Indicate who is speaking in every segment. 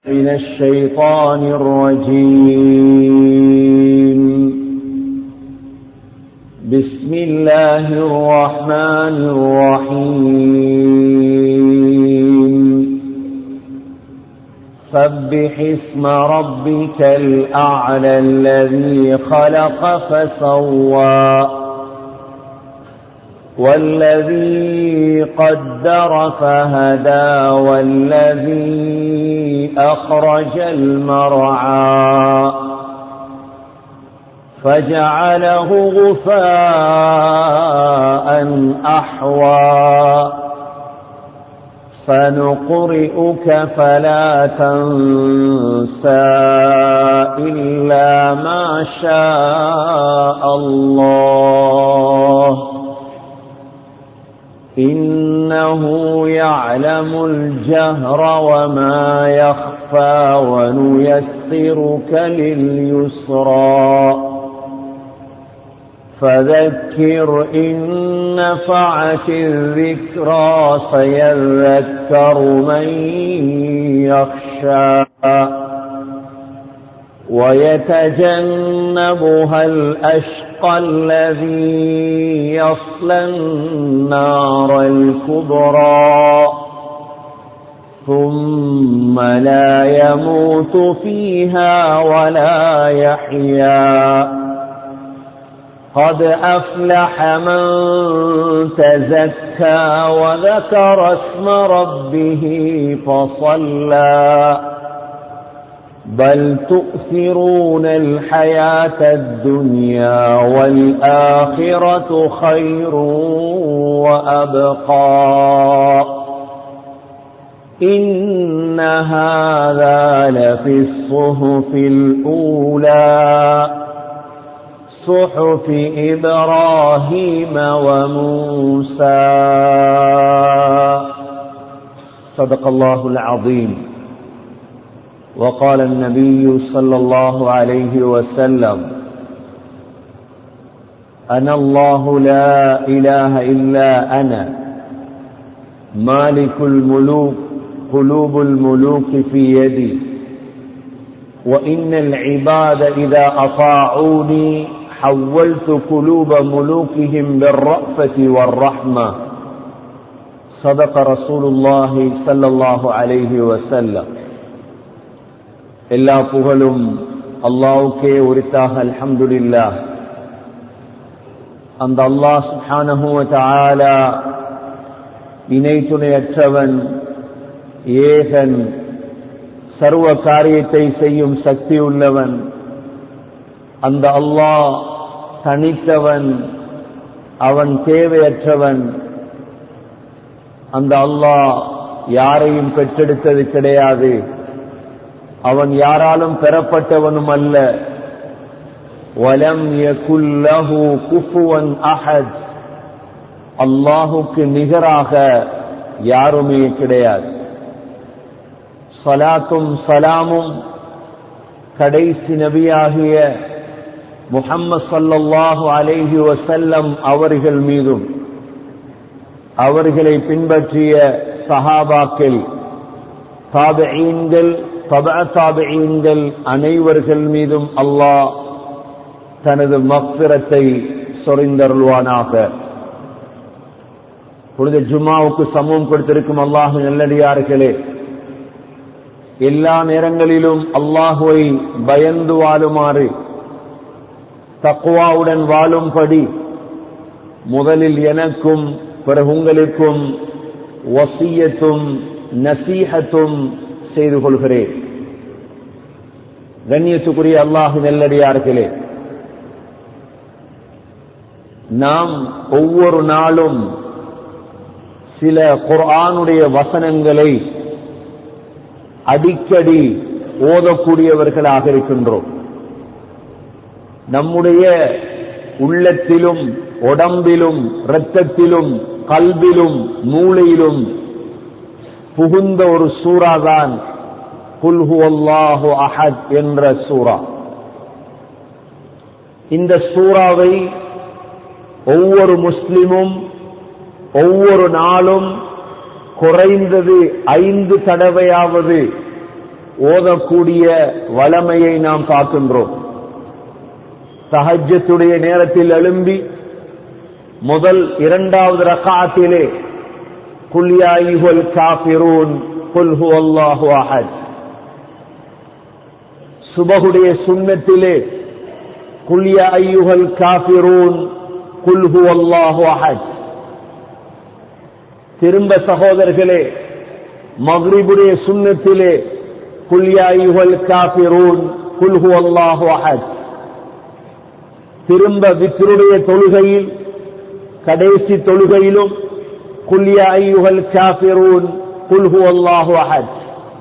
Speaker 1: من الشيطان الرجيم. بسم الله الرحمن الرحيم. سبح اسم ربك الأعلى الذي خلق فسوى والذي قدر فهدى والذي أخرج المرعى فجعله غثاء أحوى سنقرئك فلا تنسى إلا ما شاء الله إنه يعلم الجهر وما يخفى ونيسرك لليسرى فذكر إن نفعت الذكرى سيذكر من يخشى ويتجنبها الأشقى الذي يصلى النار الكبرى ثم لا يموت فيها ولا يحيا قد أفلح من تزكى وذكر اسم ربه فصلى بل تؤثرون الحياة الدنيا والآخرة خير وأبقى إن هذا لفي الصحف الأولى صحف إبراهيم وموسى. صدق الله العظيم. وقال النبي صلى الله عليه وسلم أنا الله لا إله إلا أنا مالك الملوك قلوب الملوك في يدي وإن العباد إذا أطاعوني حولت قلوب ملوكهم بالرأفة والرحمة. صدق رسول الله صلى الله عليه وسلم. எல்லா புகழும் அல்லாஹ்வுக்கே உரித்தாக. அல்ஹம்துலில்லாஹ். அந்த அல்லாஹ் சுப்ஹானஹு வ தஆலா இணை துணையற்றவன், ஏகன், சர்வ காரியத்தை செய்யும் சக்தி உள்ளவன். அந்த அல்லாஹ் தனித்தவன், அவன் தேவையற்றவன். அந்த அல்லாஹ் யாரையும் பெற்றெடுத்தது கிடையாது, அவன் யாராலும் பெறப்பட்டவனும் அல்ல. வலம் யகுல் லஹு குஃபுவன் அஹத், அல்லாஹுக்கு நிகராக யாருமே கிடையாது. ஸலாத்தும் ஸலாமும் கடைசி நபியாகிய முஹம்மது ஸல்லல்லாஹு அலைஹி வஸல்லம் அவர்கள் மீதும் அவர்களை பின்பற்றிய சஹாபாக்கள், தாபிஈன்கள், தபஅ-தாபிஈன்கள் அனைவர்கள் மீதும் அல்லாஹ் தனது மக்ஃபிரத்தை சொரிந்தருள்வானாக. பொழுது ஜும்மாவுக்கு சமூகம் கொடுத்திருக்கும் அல்லாஹ்வின் நல்லடியார்களே, எல்லா நேரங்களிலும் அல்லாஹ்வை பயந்து வாழுமாறு, தக்வாவுடன் வாழும்படி முதலில் எனக்கும் பிறகு உங்களுக்கும் வசியத்தும் நசீஹத்தும் செய்து கொள்கிறேன். கண்ணியத்துக்குரிய அல்லாஹ்வின் நல்லடியார்களே, நாம் ஒவ்வொரு நாளும் சில குர்ஆனுடைய வசனங்களை அடிக்கடி ஓதக்கூடியவர்களாக இருக்கின்றோம். நம்முடைய உள்ளத்திலும் உடம்பிலும் இரத்தத்திலும் கல்விலும் மூளையிலும் புகுந்த ஒரு சூறாதான் குல் ஹுவல்லாஹு அஹத் என்ற சூரா. இந்த சூறாவை ஒவ்வொரு முஸ்லிமும் ஒவ்வொரு நாளும் குறைந்தது 5 தடவையாவது ஓதக்கூடிய வளமையை நாம் பார்க்கின்றோம். தஹஜ்ஜுடைய நேரத்தில் எழும்பி முதல் இரண்டாவது ரக்அத்திலே குல் யா அய்யுஹல் காஃபிரூன் குல் ஹுவல்லாஹு அஹத், சுபஹுடைய சுன்னத்திலே குல் யா அய்யுஹல் காஃபிரூன் குல் ஹுவல்லாஹு அஹத். திரும்ப சகோதரர்களே மக்ரிபுடைய சுன்னத்திலே குல் யா அய்யுஹல் காஃபிரூன் குல் ஹுவல்லாஹு அஹத். திரும்ப வித்ருடைய தொழுகையில் கடைசி தொழுகையிலும் குல் யா அய்யுஹல் காஃபிரூன் குல் ஹுவல்லாஹு அஹத்.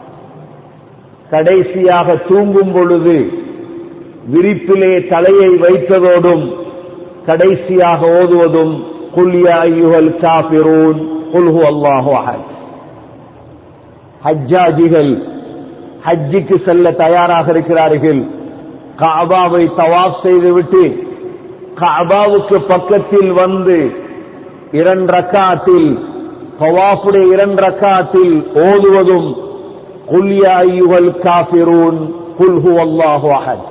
Speaker 1: கடைசியாக தூங்கும் பொழுது விரிப்பிலே தலையை வைத்ததோடும் கடைசியாக ஓதுவதும் குல் யா அய்யுஹல் காஃபிரூன் குல் ஹுவல்லாஹு அஹத். ஹஜ்ஜாஜிகள் ஹஜ்ஜுக்கு செல்ல தயாராக இருக்கிறார்கள். கஅபாவை தவாஃப் செய்துவிட்டு கஅபாவுக்கு பக்கத்தில் வந்து 2 ரக்அத்தில் தவாஃபுடைய 2 ரக்அத்தில் ஓதுவதும் குல் யா அய்யுஹல் காஃபிரூன் குல் ஹுவல்லாஹு அஹத்.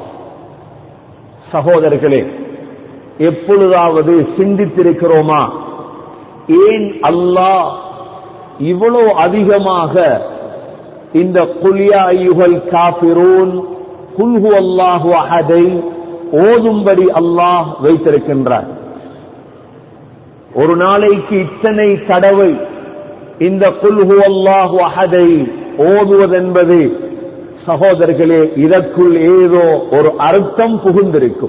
Speaker 1: சகோதரர்களே, எப்பொழுதாவது சிந்தித்திருக்கிறோமா ஏன் அல்லாஹ் இவ்வளவு அதிகமாக இந்த குல் யா அய்யுஹல் காஃபிரூன் குல் ஹுவல்லாஹு அஹதை ஓதும்படி அல்லாஹ் வைத்திருக்கின்றார்? ஒரு நாளைக்கு இத்தனை தடவை இந்த குல் ஹுவல்லாஹு அஹதை ஓதுவதென்பது சகோதரர்களே, இதற்குள் ஏதோ ஒரு அர்த்தம் புகுந்திருக்கும்.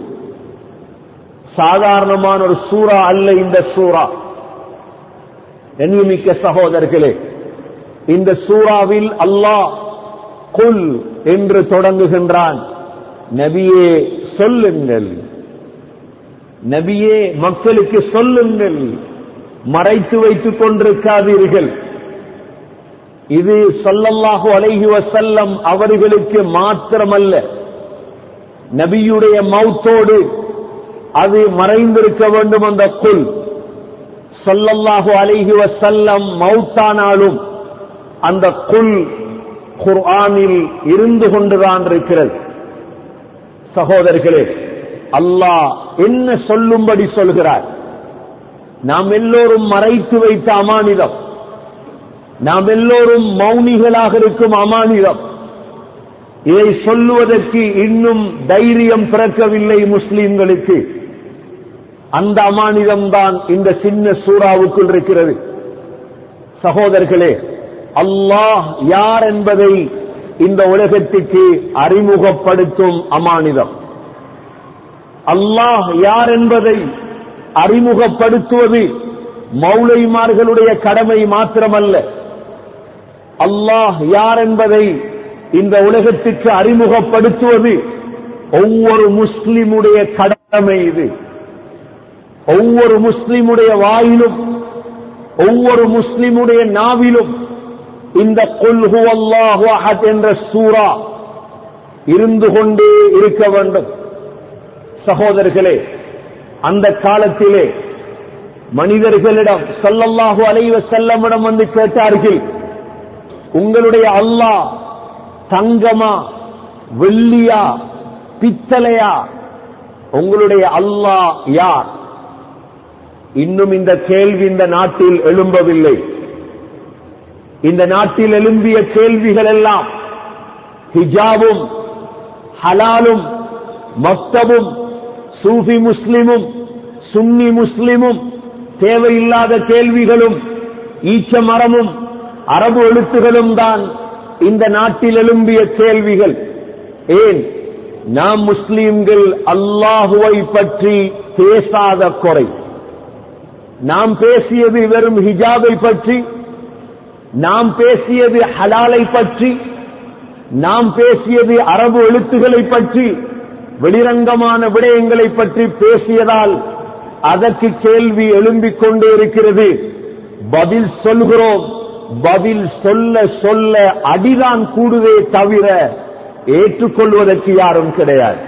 Speaker 1: சாதாரணமான ஒரு சூரா அல்ல இந்த சூரா. எண்ணிமிக்க சகோதரர்களே, இந்த சூராவில் அல்லாஹ் குல் என்று தொடங்குகின்றான். நபியே சொல்லுங்கள், நபியே மக்களுக்கு சொல்லுங்கள், மறைத்து வைத்துக் கொண்டிருக்காதீர்கள். இது ஸல்லல்லாஹு அலைஹி வஸல்லம் அவர்களுக்கு மாத்திரமல்ல, நபியுடைய மௌத்தோடு அது மறைந்திருக்க வேண்டும். அந்த குல் ஸல்லல்லாஹு அலைஹி வஸல்லம் மௌத்தானாலும் அந்த குல் குர்ஆனில் இருந்து கொண்டுதான் இருக்கிறது. சகோதரர்களே, அல்லாஹ் என்ன சொல்லும்படி சொல்கிறார்? நாம் எல்லோரும் மறைத்து வைத்த அமானிதம், நாம் எல்லோரும் மௌனிகளாக இருக்கும் அமானிதம். இதை சொல்லுவதற்கு இன்னும் தைரியம் பிறக்கவில்லை முஸ்லிம்களுக்கு. அந்த அமானிதம் தான் இந்த சின்ன சூறாவுக்குள் இருக்கிறது. சகோதரர்களே, அல்லாஹ் யார் என்பதை இந்த உலகத்திற்கு அறிமுகப்படுத்தும் அமானிதம். அல்லாஹ் யார் என்பதை அறிமுகப்படுத்துவது மௌலைமார்களுடைய கடமை மாத்திரமல்ல. அல்லாஹ் யார் என்பதை இந்த உலகத்திற்கு அறிமுகப்படுத்துவது ஒவ்வொரு முஸ்லிமுடைய கடமை. இது ஒவ்வொரு முஸ்லிமுடைய வாயிலும், ஒவ்வொரு முஸ்லிமுடைய நாவிலும் இந்த குல் ஹுவல்லாஹு அஹத் என்ற சூரா இருந்து கொண்டே இருக்க வேண்டும். சகோதரர்களே, அந்த காலத்திலே மனிதர்களிடம் ஸல்லல்லாஹு அலைஹி வஸல்லமிடம் வந்து கேட்டார்கள், உங்களுடைய அல்லாஹ் தங்கமா, வெள்ளியா, பித்தளையா? உங்களுடைய அல்லாஹ் யார்? இன்னும் இந்த கேள்வி இந்த நாட்டில் எழும்பவில்லை. இந்த நாட்டில் எழும்பிய கேள்விகள் எல்லாம் ஹிஜாபும், ஹலாலும், மக்தபும், சூஃபி முஸ்லிமும், சுன்னி முஸ்லிமும், தேவையில்லாத கேள்விகளும், ஈச்ச மரமும், அரபு எழுத்துகளும் தான் இந்த நாட்டில் எழும்பிய கேள்விகள். ஏன்? நாம் முஸ்லிம்கள் அல்லாஹுவை பற்றி பேசாத குறை. நாம் பேசியது வெறும் ஹிஜாபை பற்றி, நாம் பேசியது ஹலாலை பற்றி, நாம் பேசியது அரபு எழுத்துக்களை பற்றி, வெளிரங்கமான விடயங்களை பற்றி பேசியதால் அதற்கு கேள்வி எழும்பிக் கொண்டே இருக்கிறது. பதில் சொல்கிறோம், பதில் சொல்ல சொல்ல அடிதான் கூடுதே தவிர ஏற்றுக்கொள்வதற்கு யாரும் கிடையாது.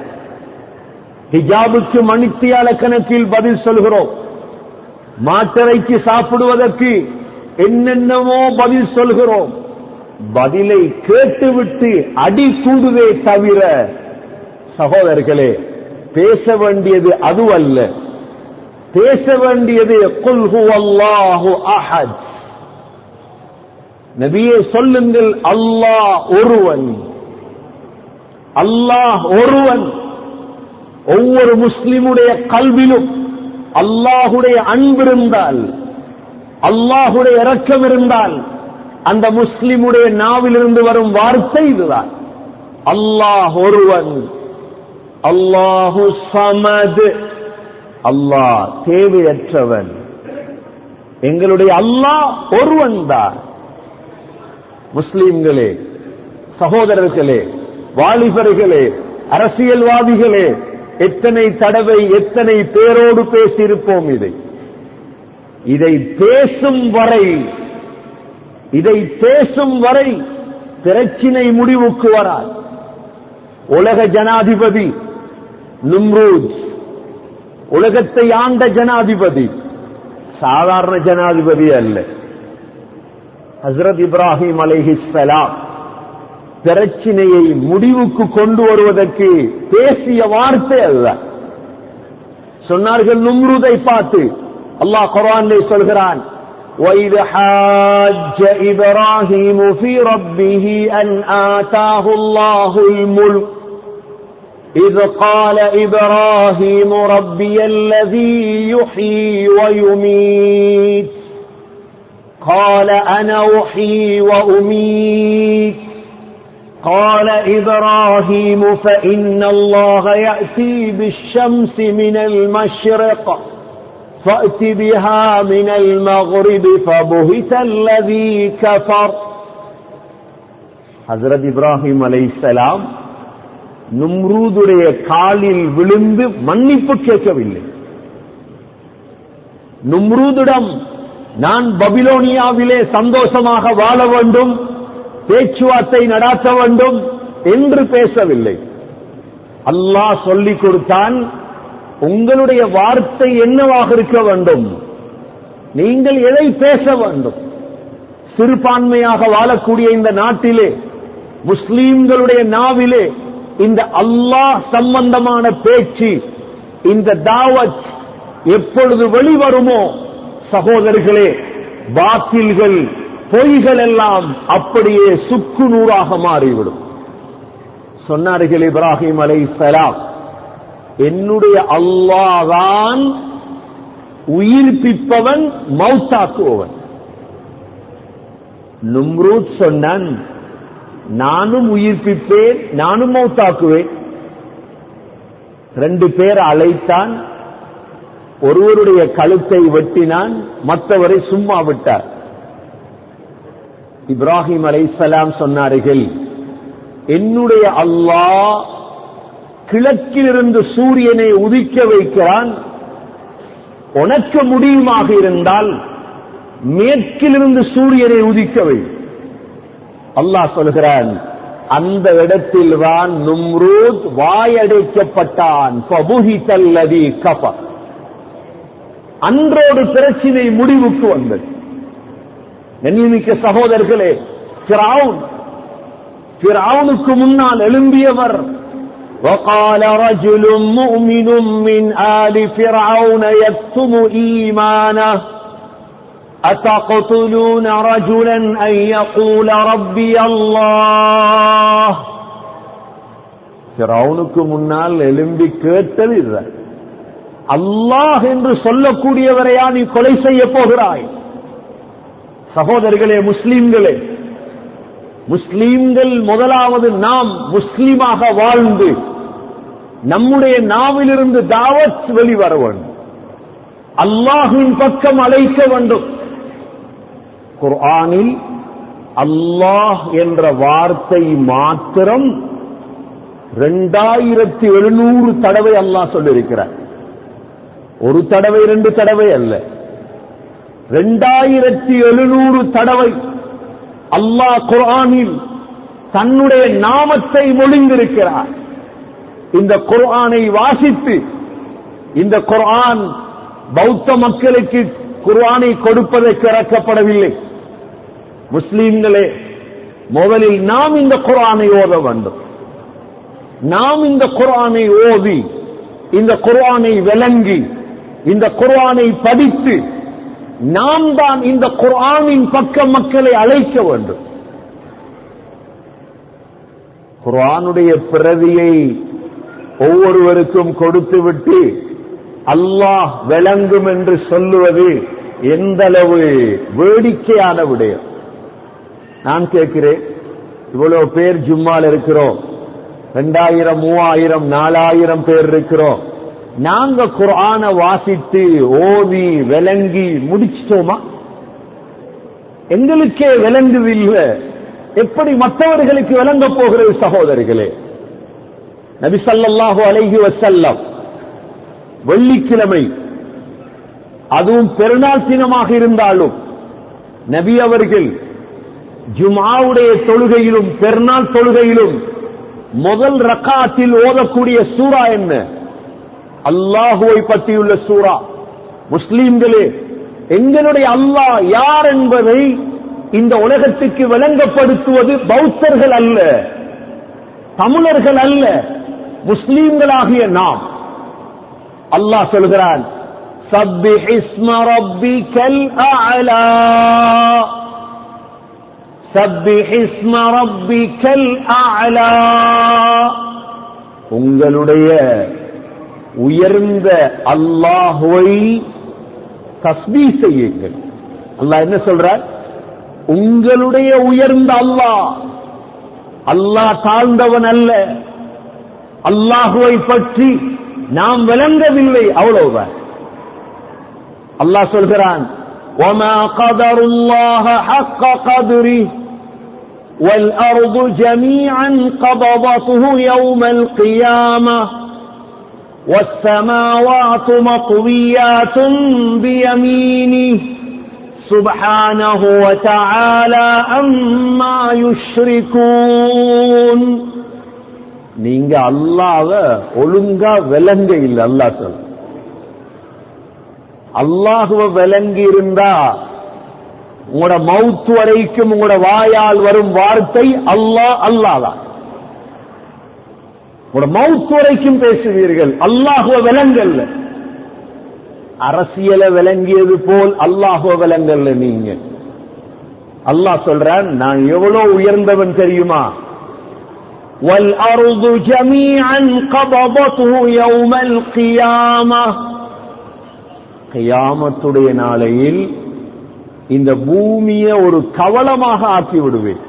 Speaker 1: ஹிஜாபுக்கு மணித்தியால கணக்கில் பதில் சொல்கிறோம், மாட்டறைக்கு சாப்பிடுவதற்கு என்னென்னவோ பதில் சொல்கிறோம். பதிலை கேட்டுவிட்டு அடி கூடுவே தவிர, சகோதரர்களே, பேச வேண்டியது அதுவல்ல. பேச வேண்டியது குல் ஹுவல்லாஹு அஹத். நபியே சொல்லுங்கள், அல்லாஹ் ஒருவன், அல்லாஹ் ஒருவன். ஒவ்வொரு முஸ்லிமுடைய கல்விலும் அல்லாஹுடைய அன்பு இருந்தால், அல்லாஹுடைய இரக்கம் இருந்தால், அந்த முஸ்லிமுடைய நாவிலிருந்து வரும் வார்த்தை இதுதான், அல்லாஹ் ஒருவன். அல்லாஹு ஸமத், அல்லாஹ் தேவையற்றவன். எங்களுடைய அல்லாஹ் ஒருவன் தான். முஸ்லிம்களே, சகோதரர்களே, வாலிபர்களே, அரசியல்வாதிகளே, எத்தனை தடவை எத்தனை பேரோடு பேசியிருப்போம். இதை பேசும் வரை பிரச்சினை முடிவுக்கு வராது. உலக ஜனாதிபதி நும்ரூத், உலகத்தை ஆண்ட ஜனாதிபதி, சாதாரண ஜனாதிபதி அல்ல. ஹஸ்ரத் இப்ராஹிம் அலைஹிஸ்ஸலாம் பிரச்சினையை முடிவுக்கு கொண்டு வருவதற்கு பேசிய வார்த்தை அல்ல. சொன்னார்கள் நும்ரூதை பார்த்து. அல்லாஹ் குர்ஆனிலே சொல்கிறான், وَإِذْ حَاجَّ إِبْرَاهِيمُ فِي رَبِّهِ أَنْ آتَاهُ اللَّهُ الْمُلْكَ إِذْ قَالَ إِبْرَاهِيمُ رَبِّيَ الَّذِي يُحْيِي وَيُمِيتُ قَالَ أَنَا أُحْيِي وَأُمِيتُ قال إبراهيم فإن الله يأتي بالشمس من المشرق فأت بها من المغرب فبهت الذي كفر. ஹஜ்ரத் இப்ராஹிம் அலைஹிஸ்ஸலாம் நும்ரூதுடைய காலில் விழுந்து மன்னிப்பு கேட்கவில்லை. நும்ரூதிடம் நான் பபிலோனியாவிலே சந்தோஷமாக வாழ வேண்டும், பேச்சுவார்த்தை நடாத்த வேண்டும் என்று பேசவில்லை. அல்லாஹ் சொல்லிக் கொடுத்தான், உங்களுடைய வார்த்தை என்னவாக இருக்க வேண்டும், நீங்கள் எதை பேச வேண்டும். சிறுபான்மையாக வாழக்கூடிய இந்த நாட்டிலே முஸ்லிம்களுடைய நாவிலே இந்த அல்லாஹ் சம்பந்தமான பேச்சு, இந்த தாவத் எப்பொழுது வெளிவருமோ சகோதரர்களே, பாத்தில்கள் பொய்கள் எல்லாம் அப்படியே சுக்கு நூறாக மாறிவிடும். சொன்னார்கள் இப்ராஹிம் அலைஹிஸ்ஸலாம், என்னுடைய அல்லாஹ் தான் உயிர்ப்பிப்பவன், மௌத்தாக்குபவன். நும்ரூத் சொன்னான், நானும் உயிர்ப்பிப்பேன், நானும் மௌத்தாக்குவேன். 2 பேர் அழைத்தான், ஒருவருடைய கழுத்தை வெட்டினான், மற்றவரை சும்மா விட்டார். இப்ராஹிம் அலைஹிஸ்ஸலாம் சொன்னார்கள், என்னுடைய அல்லாஹ் கிழக்கிலிருந்து சூரியனை உதிக்க வைக்கிறான், உனக்கு முடியுமாக இருந்தால் மேற்கிலிருந்து சூரியனை உதிக்க வை. அல்லாஹ் சொல்கிறான், அந்த இடத்தில் தான் நும்ரூத் வாயடைக்கப்பட்டான். ஃபபுஹிதல்லதீ கஃபர். அன்றோடு பிரச்சினை முடிவுக்கு வந்தது. கண்ணியமிக்க சகோதரர்களே, ஃபிரௌனுக்கு முன்னால் எழும்பியவர், وقال رجل مؤمن من آل فرعون يكتم إيمانه أتقتلون رجلا أن يقول ربي الله. ஃபிரௌனுக்கு முன்னால் எழும்பி கேட்டது இதுதான், அல்லாஹ் என்று சொல்லக்கூடியவரையா நீ கொலை செய்ய போகிறாய்? சகோதரர்களே, முஸ்லிம்களே, முஸ்லிம்கள் முதலாவது நாம் முஸ்லிமாக வாழ்ந்து நம்முடைய நாவிலிருந்து தாவத் வெளிவர வேண்டும், அல்லாஹ்வின் பக்கம் அழைக்க வேண்டும். குர்ஆனில் அல்லாஹ் என்ற வார்த்தை மாத்திரம் 2700 தடவை அல்லாஹ் சொல்லியிருக்கிறார். ஒரு தடவை 2 தடவை அல்ல, 2700 தடவை அல்லாஹ் குர்ஆனில் தன்னுடைய நாமத்தை மொழிந்திருக்கிறார். இந்த குர்ஆனை வாசித்து, இந்த குர்ஆன் பௌத்த மக்களுக்கு குர்ஆனை கொடுப்பதற்கு இறக்கப்படவில்லை. முஸ்லிம்களே, முதலில் நாம் இந்த குர்ஆனை ஓத வேண்டும். நாம் இந்த குர்ஆனை ஓதி, இந்த குர்ஆனை விளங்கி, இந்த குர்ஆனை படித்து, நாம் தான் இந்த குர்ஆனின் பக்கம் மக்களை அழைக்க வேண்டும். குர்ஆனுடைய பிரதியை ஒவ்வொருவருக்கும் கொடுத்துவிட்டு அல்லாஹ் விளங்கும் என்று சொல்லுவது எந்த அளவு வேடிக்கையான விடயம். நான் கேட்கிறேன், இவ்வளவு பேர் ஜும்மால் இருக்கிறோம், 2000, 3000, 4000 பேர் இருக்கிறோம். நாங்க குர்ஆன வாசித்து ஓதி விளங்கி முடிச்சிட்டோமா? எங்களுக்கே விளங்குதில்லை, எப்படி மற்றவர்களுக்கு விளங்க போகிறது? சகோதரர்களே, நபி ஸல்லல்லாஹு அலைஹி வஸல்லம் வெள்ளிக்கிழமை, அதுவும் பெருநாள் தினமாக இருந்தாலும், நபி அவர்கள் ஜும்ஆவுடைய தொழுகையிலும் பெருநாள் தொழுகையிலும் முதல் ரக்காத்தில் ஓதக்கூடிய சூரா என்ன? அல்லாஹுவை பற்றியுள்ள சூரா. முஸ்லிம்களே, எங்களுடைய அல்லாஹ் யார் என்பதை இந்த உலகத்துக்கு விளங்கப்படுத்துவது பௌத்தர்கள் அல்ல, தமிழர்கள் அல்ல, முஸ்லிம்களாகிய நாம். அல்லாஹ் சொல்கிறான், சப்பிஹ் இஸ்ம ரப்பிக்கல் அஅலா, சப்பிஹ் இஸ்ம ரப்பிக்கல் அஅலா, உங்களுடைய உயர்ந்த அல்லாஹ்வை தஸ்பீஹ் செய்யுங்கள். அல்லாஹ் என்ன சொல்றார்? உங்களுடைய உயர்ந்த அல்லாஹ். அல்லாஹ் தாழ்ந்தவன் அல்ல. அல்லாஹுவை பற்றி நாம் விளங்கவில்லை, அவ்வளவுதான். அல்லாஹ் சொல்கிறான், وَمَا قَدَرُوا اللَّهَ حَقَّ قَدْرِهِ وَالْأَرْضُ جَمِيعًا قَبَضَتُهُ يَوْمَ الْقِيَامَةِ وَالسَّمَاوَاتُ مَطْوِيَّاتٌ بِيَمِينِهِ سُبْحَانَهُ وَتَعَالَى عَمَّا يُشْرِكُونَ. நீங்க அல்லாஹ்வை ஒழுங்கா விளங்க இல்லை. அல்லாஹ் சொல்ல, அல்லாஹ்வை விளங்கி இருந்தா உங்களோட மவுத் வரைக்கும் உங்களோட வாயால் வரும் வார்த்தை அல்லாஹ் அல்லாஹ் தான். உங்களோட மவுத் வரைக்கும் பேசுவீர்கள், அல்லாஹ்வை விளங்கல்ல. அரசியலை விளங்கியது போல் அல்லாஹ்வை விளங்கல்ல நீங்க. அல்லாஹ் சொல்றான், நான் எவ்வளவு உயர்ந்தவன் தெரியுமா? وَالْأَرْضُ جَمِيعًا قَبَضَتْهُ يَوْمَ الْقِيَامَةِ. கியாமத்துடைய நாளையில் இந்த பூமியை ஒரு கவளமாக ஆக்கி விடுவேன்.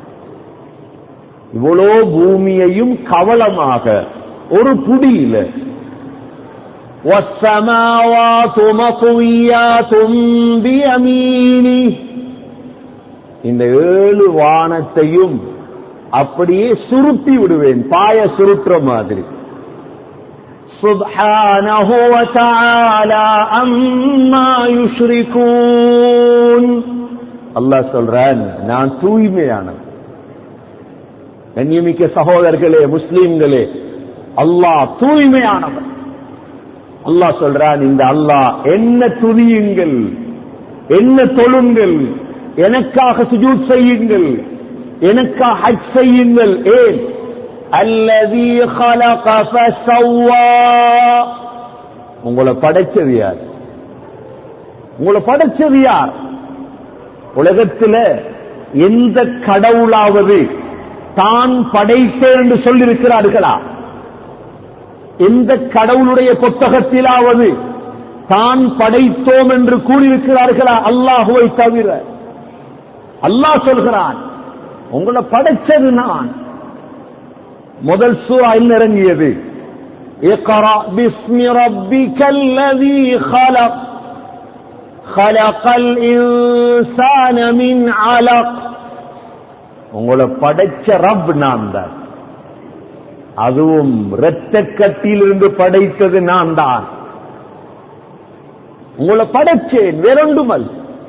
Speaker 1: இவ்வளோ பூமியையும் கவளமாக ஒரு புடியில. وَالسَّمَاوَاتُ مَطْوِيَّاتٌ بِيَمِينِهِ. இந்த 7 வானத்தையும் அப்படியே சுருட்டி விடுவேன், பாய சுருட்டுற மாதிரி. சுப்ஹானஹு வ தஆலா அம்மா யுஷ்ரிகூன். அல்லாஹ் சொல்றான், நான் தூய்மையானவன். கண்ணியமிக்க சகோதரர்களே, முஸ்லிம்களே, அல்லாஹ் தூய்மையானவன். அல்லாஹ் சொல்றான், இந்த அல்லாஹ் என்ன துதியுங்கள், என்ன தொழுங்கள், எனக்காக சுஜூத் செய்யுங்கள், எனக்காக ஹஜ் செய்யுங்கள். ஏன்? அல்லதீ خلق فسوى. உங்களை படைச்சது யார்? உங்களை படைச்சது யார்? உலகத்தில் எந்த கடவுளாவது தான் படைத்தேன் என்று சொல்லியிருக்கிறார்களா? எந்த கடவுளுடைய புத்தகத்திலாவது தான் படைத்தோம் என்று கூறியிருக்கிறார்களா? அல்லாஹுவை தவிர. அல்லாஹ் சொல்கிறான், உங்களை படைச்சது நான். முதல் சூரா என்ன இறங்கியது? இக்ரா பிஸ்மி ரப்பிக்கல்லதீ خلق خلقல் இன்சான மின் அலக். உங்களை படைச்ச ரப் நான் தான். அதுவும் இரத்த கட்டியிலிருந்து படைத்தது நான் தான். உங்களை படைச்சேன், வேறொன்றுமல்.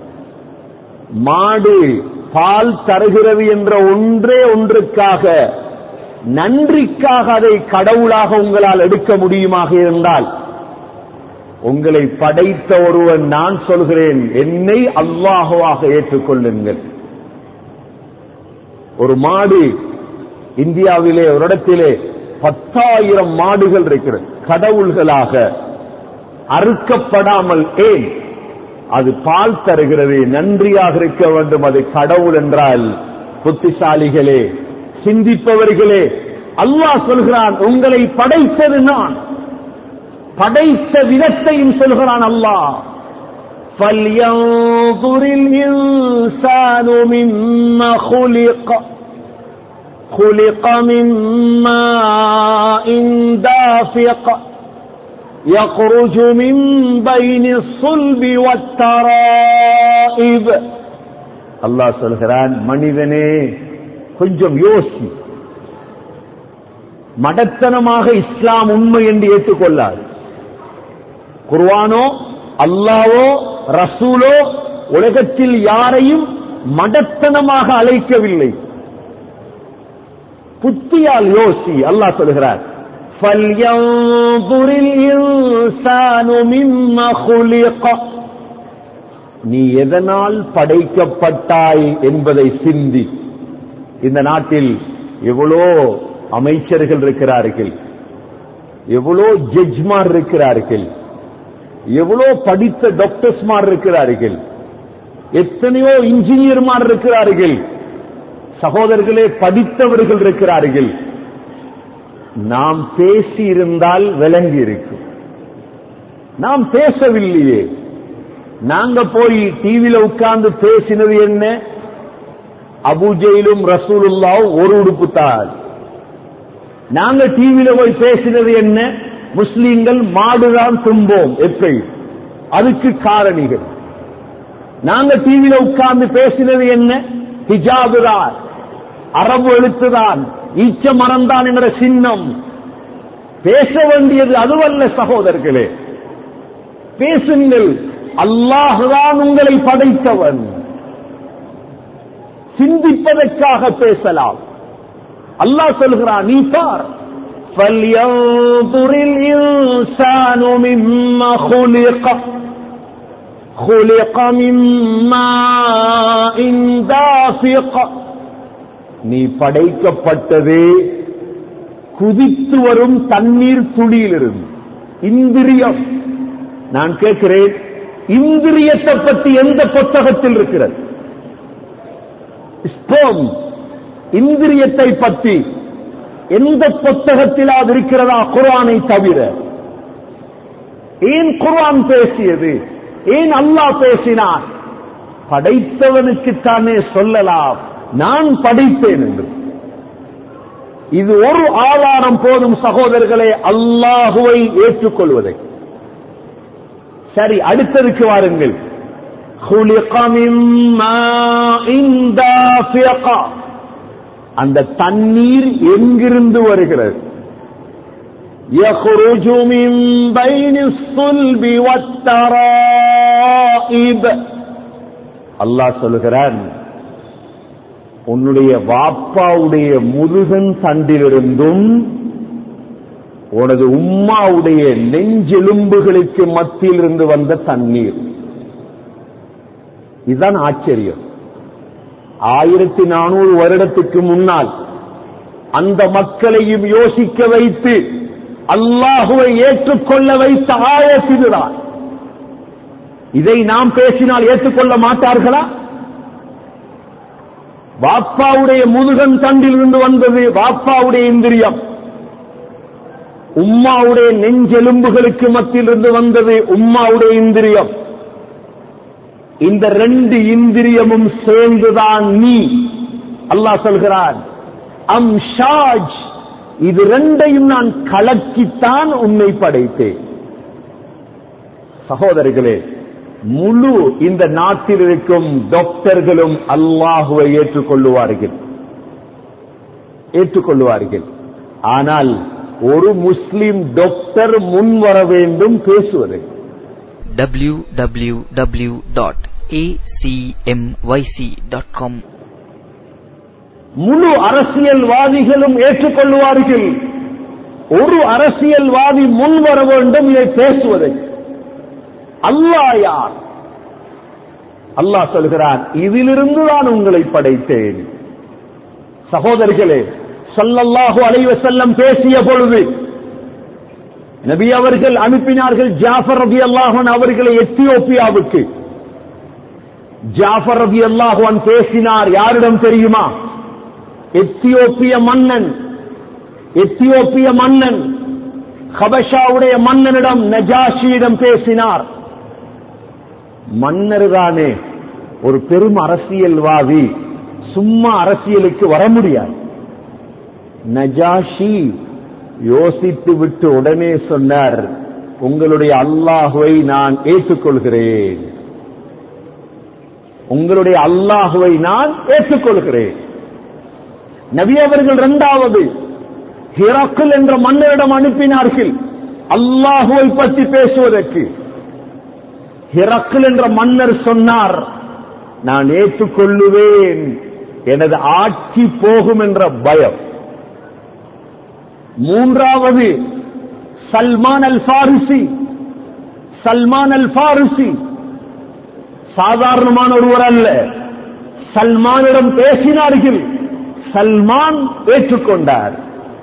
Speaker 1: மாடு பால் தருகிறது என்ற ஒன்றே ஒன்றுக்காக, நன்றிக்காக அதை கடவுளாக உங்களால் எடுக்க முடியுமாக இருந்தால், உங்களை படைத்த ஒருவன் நான் சொல்கிறேன், என்னை அல்லாஹுவாக ஏற்றுக்கொள்ளுங்கள். ஒரு மாடு இந்தியாவிலே ஒரு இடத்திலே 10,000 மாடுகள் இருக்கிறது, கடவுள்களாக அறுக்கப்படாமல். ஏன்? அது பால் தருகிறது, நன்றியாக இருக்க வேண்டும். அது கடவுள் என்றால் புத்திசாலிகளே, சிந்திப்பவர்களே, அல்லாஹ் சொல்கிறான், உங்களை படைத்தது நான். படைத்த விதத்தையும் சொல்கிறான் அல்லாஹ். فَلْيَنْظُرِ الْإِنْسَانُ مِمَّا خُلِقَ خُلِقَ مِنْ مَاءٍ دَافِقٍ يَخْرُجُ مِنْ بَيْنِ الصُّلْبِ وَالتَّرَائِبِ. அல்லாஹ் சொல்கிறான், மனிதனே கொஞ்சம் யோசி. மடத்தனமாக இஸ்லாம் உண்மை என்று ஏற்றுக்கொள்ளாது. குர்ஆனோ அல்லாஹ்வோ ரசூலோ உலகத்தில் யாரையும் மடத்தனமாக அழைக்கவில்லை. புத்தியால் யோசி. அல்லாஹ் சொல்கிறார், فَلْيَنْظُرِ الْإِنْسَانُ مِمَّا خُلِقَ. நீ எதனால் படைக்கப்பட்டாய் என்பதை சிந்தி. இந்த நாட்டில் எவ்வளோ அமைச்சர்கள் இருக்கிறார்கள், எவ்வளோ ஜட்ஜ்மார் இருக்கிறார்கள், எவ்வளோ படித்த டாக்டர்ஸ்மார் இருக்கிறார்கள், எத்தனையோ இன்ஜினியர்மார் இருக்கிறார்கள். சகோதரர்களே, படித்தவர்கள் இருக்கிறார்கள். நாம் பேசி இருந்தால் விளங்கி இருக்கும். நாம் பேசவில்லையே. நாங்க போய் டிவியில உட்கார்ந்து பேசினது என்ன? அபூஜையிலும் ரசூலுல்லாஹ் ஒரு உடுப்பு தான். நாங்க டிவியில போய் பேசினது என்ன? முஸ்லிம்கள் மாடுதான் தும்போம். எப்படி? அதுக்கு காரணிகள். நாங்க டிவியில உட்கார்ந்து பேசினது என்ன? ஹிஜாபு தான், அரபு எழுத்துதான், ஈச்ச மரம்தான் என்ற சின்னம். பேச வேண்டியது அதுவல்ல சகோதரர்களே. பேசுங்கள். அல்லாஹ்தான் உங்களை படைத்தவன். சிந்திப்பதற்காக பேசலாம். அல்லாஹ் சொல்கிறான், நீ பார். فَلْيَنْظُرِ الْإِنْسَانُ مِمَّا خُلِقَ خُلِقَ مِنْ مَاءٍ دَافِقٍ. நீ படைக்கப்பட்டது குதித்து வரும் தண்ணீர் துளியிலிருந்து. இந்திரியம். நான் கேட்கிறேன், இந்திரியத்தை பற்றி எந்த புத்தகத்தில் இருக்கிறது? ஸ்பெர்ம், இந்திரியத்தை பற்றி எந்த புத்தகத்தில் அது இருக்கிறதா? குர்ஆனை தவிர. ஏன் குர்ஆன் பேசியது? ஏன் அல்லாஹ் பேசினான்? படைத்தவனுக்குத்தானே சொல்லலாம், நான் படைத்தேன் என்று. இது ஒரு ஆதாரம் போதும் சகோதரர்களே, அல்லாஹுவை ஏற்றுக்கொள்வதை. சரி, அடுத்ததுக்கு வாருங்கள். خُلِقَ مِنْ مَاءٍ دَافِقٍ. அந்த தண்ணீர் எங்கிருந்து வருகிறது? يَخْرُجُ مِنْ بَيْنِ الصُّلْبِ وَالتَّرَائِبِ. அல்லாஹ் சொல்கிறான், உன்னுடைய வாப்பாவுடைய முதுகன் தண்டிலிருந்தும் உனது உம்மாவுடைய நெஞ்செலும்புகளுக்கு மத்தியில் இருந்து வந்த தண்ணீர். இதுதான் ஆச்சரியம். 1400 வருடத்துக்கு முன்னால் அந்த மக்களையும் யோசிக்க வைத்து அல்லாஹுவை ஏற்றுக்கொள்ள வைத்த ஆயத் இதுதான். இதை நாம் பேசினால் ஏற்றுக்கொள்ள மாட்டார்களா? வாப்பாவுடைய முதுகன் தண்டில் இருந்து வந்தது வாப்பாவுடைய இந்திரியம், உம்மாவுடைய நெஞ்செலும்புகளுக்கு மத்தியில் இருந்து வந்தது உம்மாவுடைய இந்திரியம். இந்த 2 இந்திரியமும் சேர்ந்துதான் நீ. அல்லாஹ் சொல்கிறான், அம்ஷாஜ், இது 2ஐயும் நான் கலக்கித்தான் உன்னை படைத்தேன். சகோதரர்களே, முழு இந்த நாட்டில் இருக்கும் டாக்டர்களும் அல்லாஹுவை ஏற்றுக்கொள்வார்கள். ஆனால் ஒரு முஸ்லிம் டாக்டர் முன் வர வேண்டும் பேசுவது.
Speaker 2: www.acmyc.com.
Speaker 1: முழு அரசியல்வாதிகளும் ஏற்றுக்கொள்வார்கள். ஒரு அரசியல்வாதி முன் வர வேண்டும் இதை பேசுவதை. அல்லாஹ் யார்? அல்லாஹ் சொல்கிறான், இதிலிருந்து தான் உங்களை படைத்தேன். சகோதரர்களே, ஸல்லல்லாஹு அலைஹி வஸல்லம் பேசிய பொழுது நபி அவர்கள் அனுப்பினார்கள் ஜாஃபர் ரலியல்லாஹு அன்ஹு அவர்களை எத்தியோப்பியாவுக்கு. ஜாஃபர் ரலியல்லாஹு அன்ஹு பேசினார். யாரிடம் தெரியுமா? எத்தியோப்பிய மன்னன் ஹபஷாவுடைய மன்னனிடம், நஜாஷியிடம் பேசினார். மன்னர் தானே, ஒரு பெரும் அரசியல்வாதி, சும்மா அரசியலுக்கு வர முடியாது. நஜாஷி யோசித்து விட்டு உடனே சொன்னார், உங்களுடைய அல்லாஹுவை நான் ஏற்றுக்கொள்கிறேன், உங்களுடைய அல்லாஹுவை நான் ஏற்றுக்கொள்கிறேன். நபி அவர்கள் இரண்டாவது ஹிரக்கிள் என்ற மன்னரிடம் அனுப்பினார்கள் அல்லாஹுவை பற்றி பேசுவதற்கு. ஹிரக்கிள் என்ற மன்னர் சொன்னார், நான் ஏற்றுக்கொள்ளுவேன், எனது ஆட்சி போகும் என்ற பயம். மூன்றாவது சல்மான் அல் ஃபாரிசி சாதாரணமான ஒருவர் அல்ல. சல்மானிடம் பேசினார்கள், சல்மான் ஏற்றுக்கொண்டார்.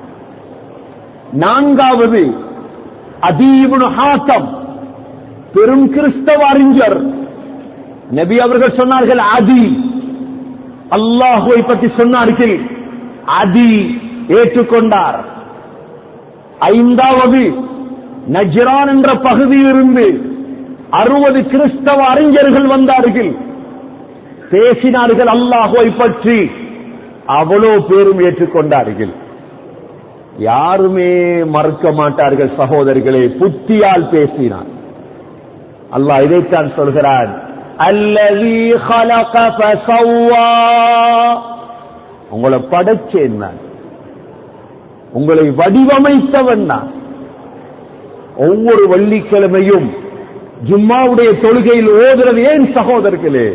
Speaker 1: நான்காவது அதி இப்னு ஹாத்தம், பெரும் கிறிஸ்தவ அறிஞர். நபி அவர்கள் சொன்னார்கள் அதி, அல்லாஹுவை பற்றி சொன்னார்கள், அதி ஏற்றுக்கொண்டார். ஐந்தாவது நஜ்ரான் என்ற பகுதியிலிருந்து 60 கிறிஸ்தவ அறிஞர்கள் வந்தார்கள், பேசினார்கள் அல்லாஹுவை பற்றி, அவ்வளவு பேரும் ஏற்றுக்கொண்டார்கள். யாருமே மறுக்க மாட்டார்கள் சகோதரர்களே, புத்தியால் பேசினார். அல்லாஹ் இதைத்தான் சொல்கிறான், அல்லதி خلق فسوى, உங்களை படைச்சேன் நான், உங்களை வடிவமைத்தவன் நான். ஒவ்வொரு வெள்ளிக்கிழமையும் ஜும்மாவுடைய தொழுகையில் ஓதுறது ஏன் சகோதரர்களே?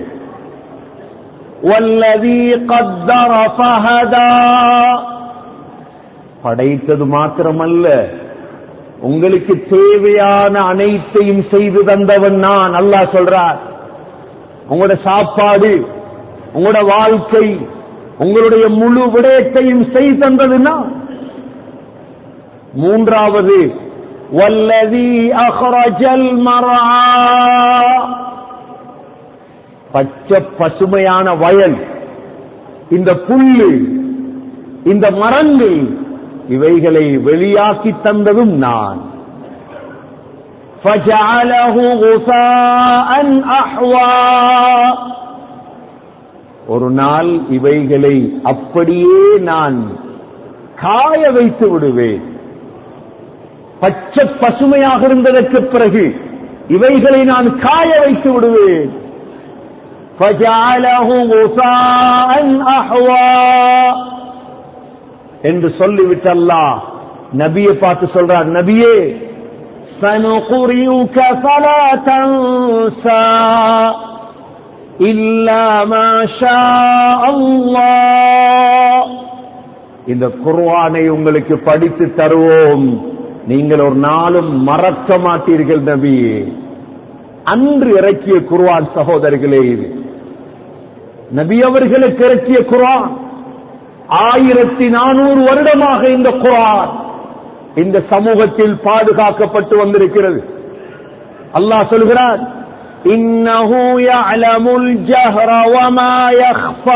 Speaker 1: வல்லதி قدر فهدى, படைத்தது மாத்திரமல்ல, உங்களுக்கு தேவையான அனைத்தையும் செய்து தந்தவன் நான். அல்லாஹ் சொல்றார், உங்களோட சாப்பாடு, உங்களோட வாழ்க்கை, உங்களுடைய முழு விடயத்தையும் செய்து தந்ததுன்னா. மூன்றாவது வல்லதி அக்ரஜல் மர்ஆ, பச்சை பசுமையான வயல், இந்த புல்லு, இந்த மரங்கள், இவைகளை வெளியாக்கி தந்ததும் நான். فَجَعَلَهُ غُثَاءً أَحْوَى, ஒரு நாள் இவைகளை அப்படியே நான் காய வைத்து விடுவேன். பச்சை பசுமையாக இருந்ததற்கு பிறகு இவைகளை நான் காய வைத்து விடுவேன். فَجَعَلَهُ غُثَاءً أَحْوَى என்று சொல்லிவிட்டு அல்லாஹ் நபியை பார்த்து சொல்றார், நபியே سَنُقْرِئُكَ فَلَا تَنْسَى إِلَّا مَا شَاءَ اللَّهُ, இந்த குர்ஆனை உங்களுக்கு படித்து தருவோம், நீங்கள் ஒரு நாளும் மறக்க மாட்டீர்கள் நபியே. அன்று இறக்கிய குர்ஆன் சகோதரர்களே, இது நபி அவர்களுக்கு இறக்கிய குர்ஆன். 1400 வருடமாக இந்த குர்ஆன் இந்த சமூகத்தில் பாதுகாக்கப்பட்டு வந்திருக்கிறது. அல்லாஹ் சொல்கிறார், இன்னஹு யஅலமுல் ஜஹர வமா யக்ஃபா,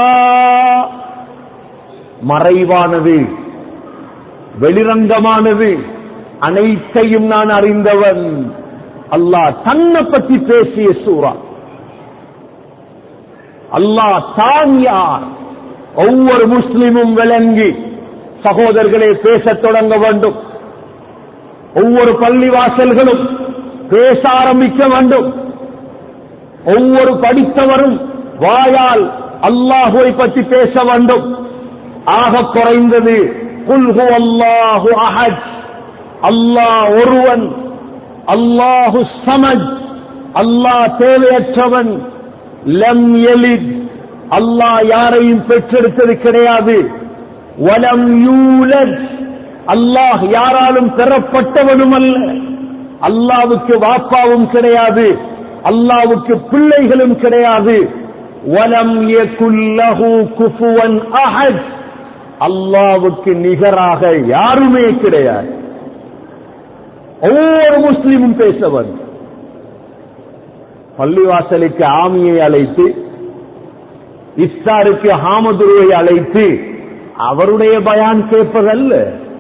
Speaker 1: மறைவானது வெளிரங்கமானது அனைத்தையும் நான் அறிந்தவன். அல்லாஹ் தன்னை பற்றி பேசிய சூரா. அல்லாஹ் தான் யார் ஒவ்வொரு முஸ்லிமும் விளங்கி சகோதரர்களே பேசத் தொடங்க வேண்டும். ஒவ்வொரு பள்ளிவாசல்களும் பேச ஆரம்பிக்க வேண்டும். ஒவ்வொரு படித்தவரும் வாயால் அல்லாஹுவை பற்றி பேச வேண்டும். ஆக குறைந்தது குல் ஹுவல்லாஹு அஹத், அல்லாஹ் ஒருவன், அல்லாஹு ஸமத், அல்லாஹ் தேவையற்றவன், லம் யலித், அல்லாஹ் யாரையும் பெற்றெடுத்தது கிடையாது, வலம் யூலத், அல்லாஹ் யாராலும் பெறப்பட்டவனும் அல்ல, அல்லாஹ்வுக்கு வாப்பாவும் கிடையாது, அல்லாஹ்வுக்கு பிள்ளைகளும் கிடையாது. வலம் யகுல் லஹு குஃபுவன் அஹத், அல்லாஹ்வுக்கு நிகராக யாருமே கிடையாது. ஒவ்வொரு முஸ்லிமும் பேசவன். பள்ளிவாசலுக்கு ஆமியை அழைத்து, இஃப்தாருக்கு ஹாமதுருவை அழைத்து அவருடைய பயான் கேட்பதல்ல.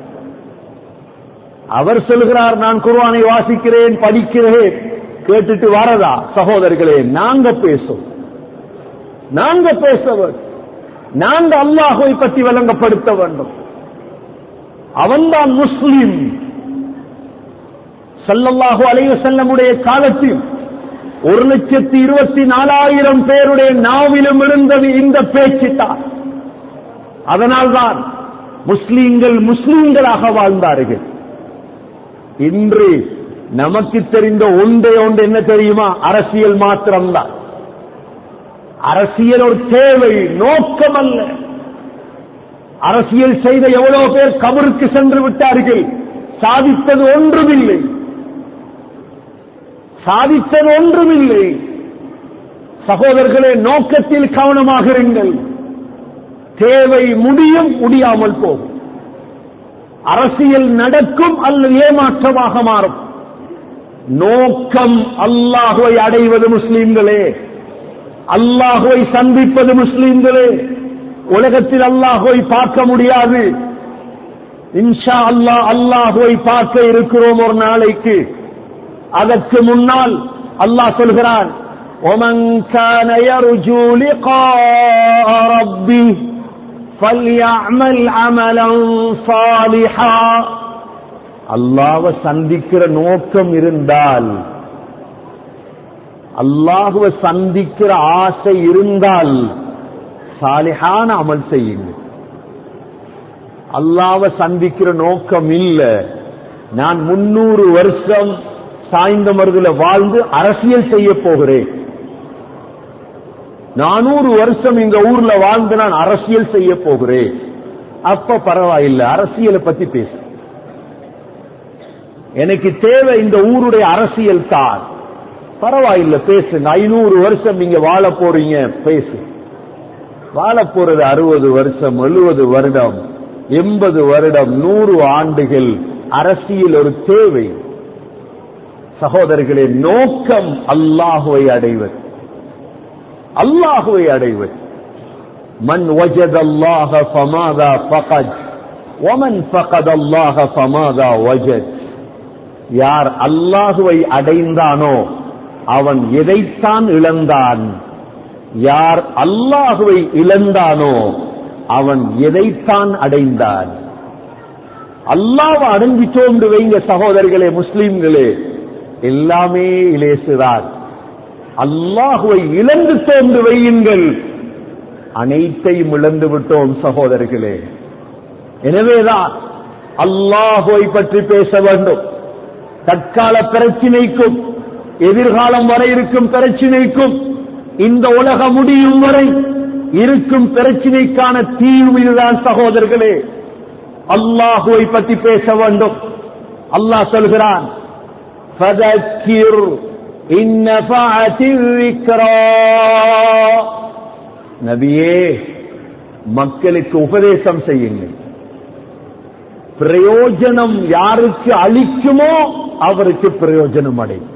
Speaker 1: அவர் சொல்கிறார், நான் குர்ஆனை வாசிக்கிறேன், படிக்கிறேன், கேட்டுட்டு வரதா? சகோதரர்களே, நாங்க பேசுவோம், நாங்க பேசவர், நாங்க அல்லாஹ்வை பற்றி விளங்கப்படுத்த வேண்டும். அவன்தான் முஸ்லிம். ஸல்லல்லாஹு அலைஹி வஸல்லமுடைய காலத்தில் 1,24,000 பேருடைய நாவிலும் இருந்தது இந்த பேச்சு தான். அதனால்தான் முஸ்லிம்கள் முஸ்லிம்களாக வாழ்ந்தார்கள். இன்று நமக்கு தெரிந்த ஒன்றே ஒன்று என்ன தெரியுமா? அரசியல் மாத்திரம்தான். அரசியல் ஒரு தேவை, நோக்கம் அல்ல. அரசியல் செய்த எவ்வளவு பேர் கபருக்கு சென்று விட்டார்கள், சாதித்தது ஒன்றுமில்லை, சாதித்தது ஒன்றுமில்லை. சகோதரர்களே, நோக்கத்தில் கவனமாக இருங்கள். தேவை முடியும், முடியாமல் போகும். அரசியல் நடக்கும் அல்லது ஏமாற்றமாக மாறும். நோக்கம் அல்லாஹ்வை அடைவது முஸ்லிம்களே, அல்லாஹ்வை சந்திப்பது முஸ்லிம்களே. உலகத்தில் அல்லாஹ்வை பார்க்க முடியாது. இன்ஷா அல்லாஹ் அல்லாஹ்வை பார்க்க இருக்கிறோம் ஒரு நாளைக்கு. அதற்கு முன்னால் அல்லாஹ் சொல்கிறான், وَمَنْ كَانَ يَرْجُو لِقَاءَ رَبِّهِ فَلْيَعْمَلْ عَمَلًا صَالِحًا. அல்லாஹ்வை சந்திக்கிற நோக்கம் இருந்தால், அல்லாஹ்வை சந்திக்கிற ஆசை இருந்தால் சாலிஹான அமல் செய்யுங்க. அல்லாஹ்வை சந்திக்கிற நோக்கம் இல்ல, நான் 300 வருஷம் சாய்ந்த மருதுல வாழ்ந்து அரசியல் செய்ய போகிறேன், 400 வருஷம் இந்த ஊர்ல வாழ்ந்து நான் அரசியல் செய்ய போகிறேன், அப்ப பரவாயில்லை, அரசியலை பத்தி பேசு. எனக்கு தேவை இந்த ஊருடைய அரசியல் தான், பரவாயில்லை பேசுங்க. 500 வருஷம் நீங்க வாழ போறீங்க, பேசு. வாழ போறது 60 வருஷம், 70 வருடம், 80 வருடம், 100 ஆண்டுகள். அரசியல் ஒரு தேவை. சகோதரர்களே, நோக்கம் அல்லாஹ்வை அடைவது, அல்லாஹ்வை அடைவது. மன் வஜதல்லாஹ ஃபமாதா ஃபகத் வமன் ஃபகதல்லாஹ ஃபமாதா வஜத். யார் அல்லாஹ்வை அடைந்தானோ அவன் எதைத்தான் இழந்தான், யார் அல்லாஹ்வை இழந்தானோ அவன் எதைத்தான் அடைந்தான். அல்லாஹ்வை அடைஞ்சிட்டோம் வைங்க சகோதரர்களே, முஸ்லிம்களே, எல்லாமே இலேசுதான். அல்லாஹ்வை இழந்து தோன்று வையுங்கள், அனைத்தையும் இழந்து விட்டோம் சகோதரர்களே. எனவேதான் அல்லாஹ்வை பற்றி பேச வேண்டும். தற்கால பிரச்சினைக்கும் எதிர்காலம் வரை இருக்கும் பிரச்சினைக்கும், இந்த உலகம் முடியும் வரை இருக்கும் பிரச்சினைக்கான தீர்வு இதுதான் சகோதரர்களே. அல்லாஹ்வை பற்றி பேச வேண்டும். அல்லாஹ் சொல்கிறான், ஃபதக்கிர் இன் நஃபஅத்திர் ذிக்ரா. நபியே, மக்களுக்கு உபதேசம் செய்யுங்கள். பிரயோஜனம் யாருக்கு அளிக்குமோ அவருக்கு பிரயோஜனம் அடையும்.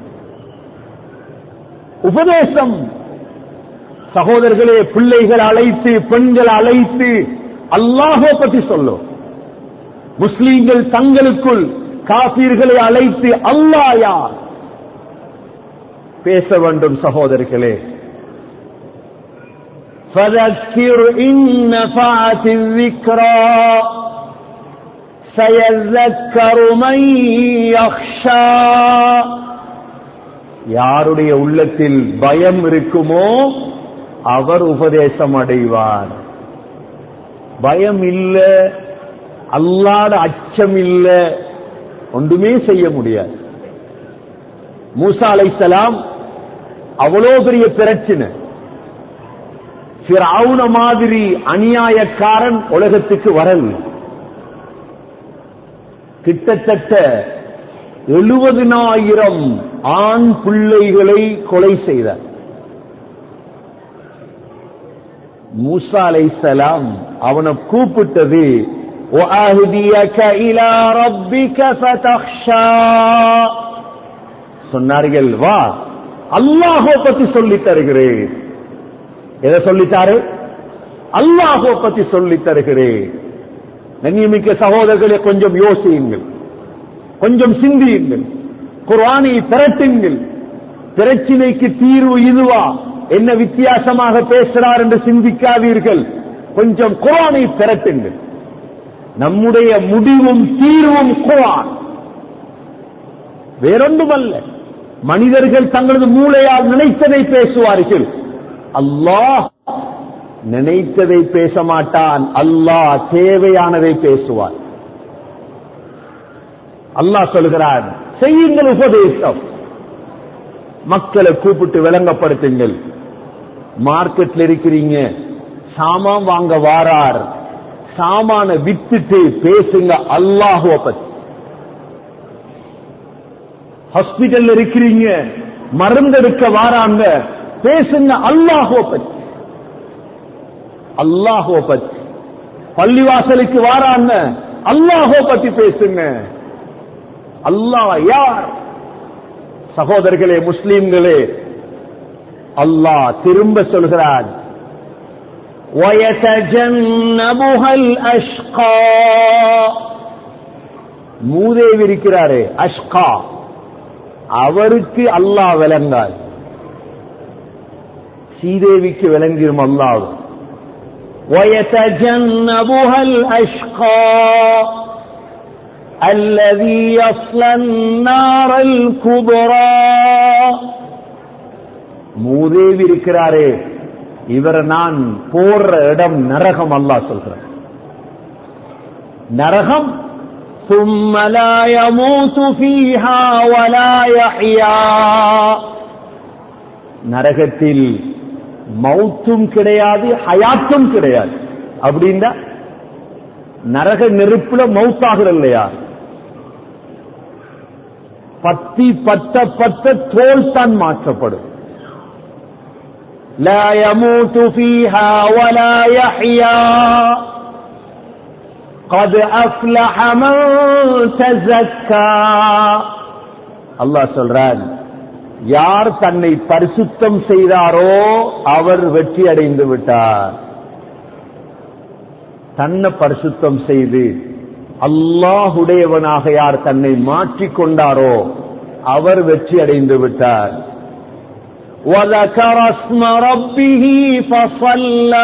Speaker 1: உபதேசம் சகோதரர்களே, பிள்ளைகள் அழைத்து, பெண்கள் அழைத்து அல்லாஹ்வை பற்றி சொல்லும். முஸ்லீம்கள் தங்களுக்குள் காபீர்களை அழைத்து அல்லாஹ் யார் பேச வேண்டும் சகோதரர்களே. فذكر إن نفعت الذكرى سيذكر من يخشى. யாருடைய உள்ளத்தில் பயம் இருக்குமோ அவர் உபதேசம் அடைவார். பயம் இல்ல, அல்லாஹ்வுடைய அச்சம் இல்ல, ஒன்றுமே செய்ய முடியாது. மூசா அலைஹிஸ்ஸலாம் அவ்வளோ பெரிய பிரச்சனை, ஃபிரௌன மாதிரி அநியாயக்காரன் உலகத்துக்கு வரல். கிட்டத்தட்ட 70,000 ஆண் பிள்ளைகளை கொலை செய்தார். மூசா அலைஹிஸ்ஸலாம் அவனை கூப்பிட்டது وَأَهْدِيَكَ إِلَى رَبِّكَ فَتَخْشَى சொன்னார்கள், வா அல்லாஹ்வை பத்தி சொல்லி தருகிறேன். எதை சொல்லித்தாரு? அல்லாஹ்வை பத்தி சொல்லி தருகிறேன். கண்ணியமிக்க சகோதரர்களே, கொஞ்சம் யோசியுங்கள், கொஞ்சம் சிந்தியுங்கள், குர்ஆனை திரட்டுங்கள். பிரச்சனைக்கு தீர்வு இதுவா, என்ன வித்தியாசமாக பேசுறார் என்று சிந்திக்காதீர்கள். கொஞ்சம் குர்ஆனை திரட்டுங்கள். நம்முடைய முடிவும் தீர்வும் குர்ஆன், வேறொன்றுமல்ல. மனிதர்கள் தங்களது மூளையால் நினைத்ததை பேசுவார்கள். அல்லாஹ் நினைத்ததை பேச மாட்டான். அல்லாஹ் தேவையானதை பேசுவார். அல்லாஹ் சொல்கிறான், செய்யுங்கள் உபதேசம், மக்களை கூப்பிட்டு விளங்கப்படுத்துங்கள். மார்க்கெட்ல இருக்கிறீங்க, சாமான் வாங்க வாரார், சாமான வித்துட்டு பேசுங்க அல்லாஹ்வை பத்தி. ஹாஸ்பிடல்ல இருக்கிறீங்க, மருந்தெடுக்க வாராங்க, பேசுங்க அல்லாஹ்வை பத்தி. அல்லாஹ்வை பத்தி. பள்ளிவாசலுக்கு வாராங்க, அல்லாஹ்வை பத்தி பேசுங்க. அல்லாஹ் யார்? சகோதரர்களே, முஸ்லிம்களே, அல்லாஹ் திரும்ப சொல்கிறான், وَيَتَجَنَّبُهَا الْأَشْقَى. மூதேவி இருக்கிறாரே அஷ்கா, அவருக்கு அல்லாஹ் விளங்காது. ஸ்ரீதேவிக்கு விளங்கிடும் அல்லாஹ். وَيَتَجَنَّبُهَا الْأَشْقَى الَّذِي يَصْلَى النَّارَ الْكُبْرَى. மூதேவி இருக்கிறாரே, இவர் நான் போற இடம் நரகம். அல்லாஹ் சொல்கிறார், நரகம். ثُمَّ لَا يَمُوتُ فِيهَا وَلَا يَحْيَا. நரகத்தில் மௌத்தும் கிடையாது, ஹயாத்தும் கிடையாது. அப்படின்னா நரக நெருப்புல மௌத்தாகிறது இல்லையா? பத்தி பட்ட தோல் தான் மாற்றப்படும். لا يموت فيها ولا يحيا قد أفلح من تزكى. அல்லாஹ் சொல்றான், யார் தன்னை பரிசுத்தம் செய்தாரோ அவர் வெற்றி அடைந்து விட்டார். தன்னை பரிசுத்தம் செய்து அல்லாஹுடையவனாக யார் தன்னை மாற்றிக்கொண்டாரோ அவர் வெற்றி அடைந்து விட்டார். وَذَكَرَ اسْمَ رَبِّهِ فَصَلَّى.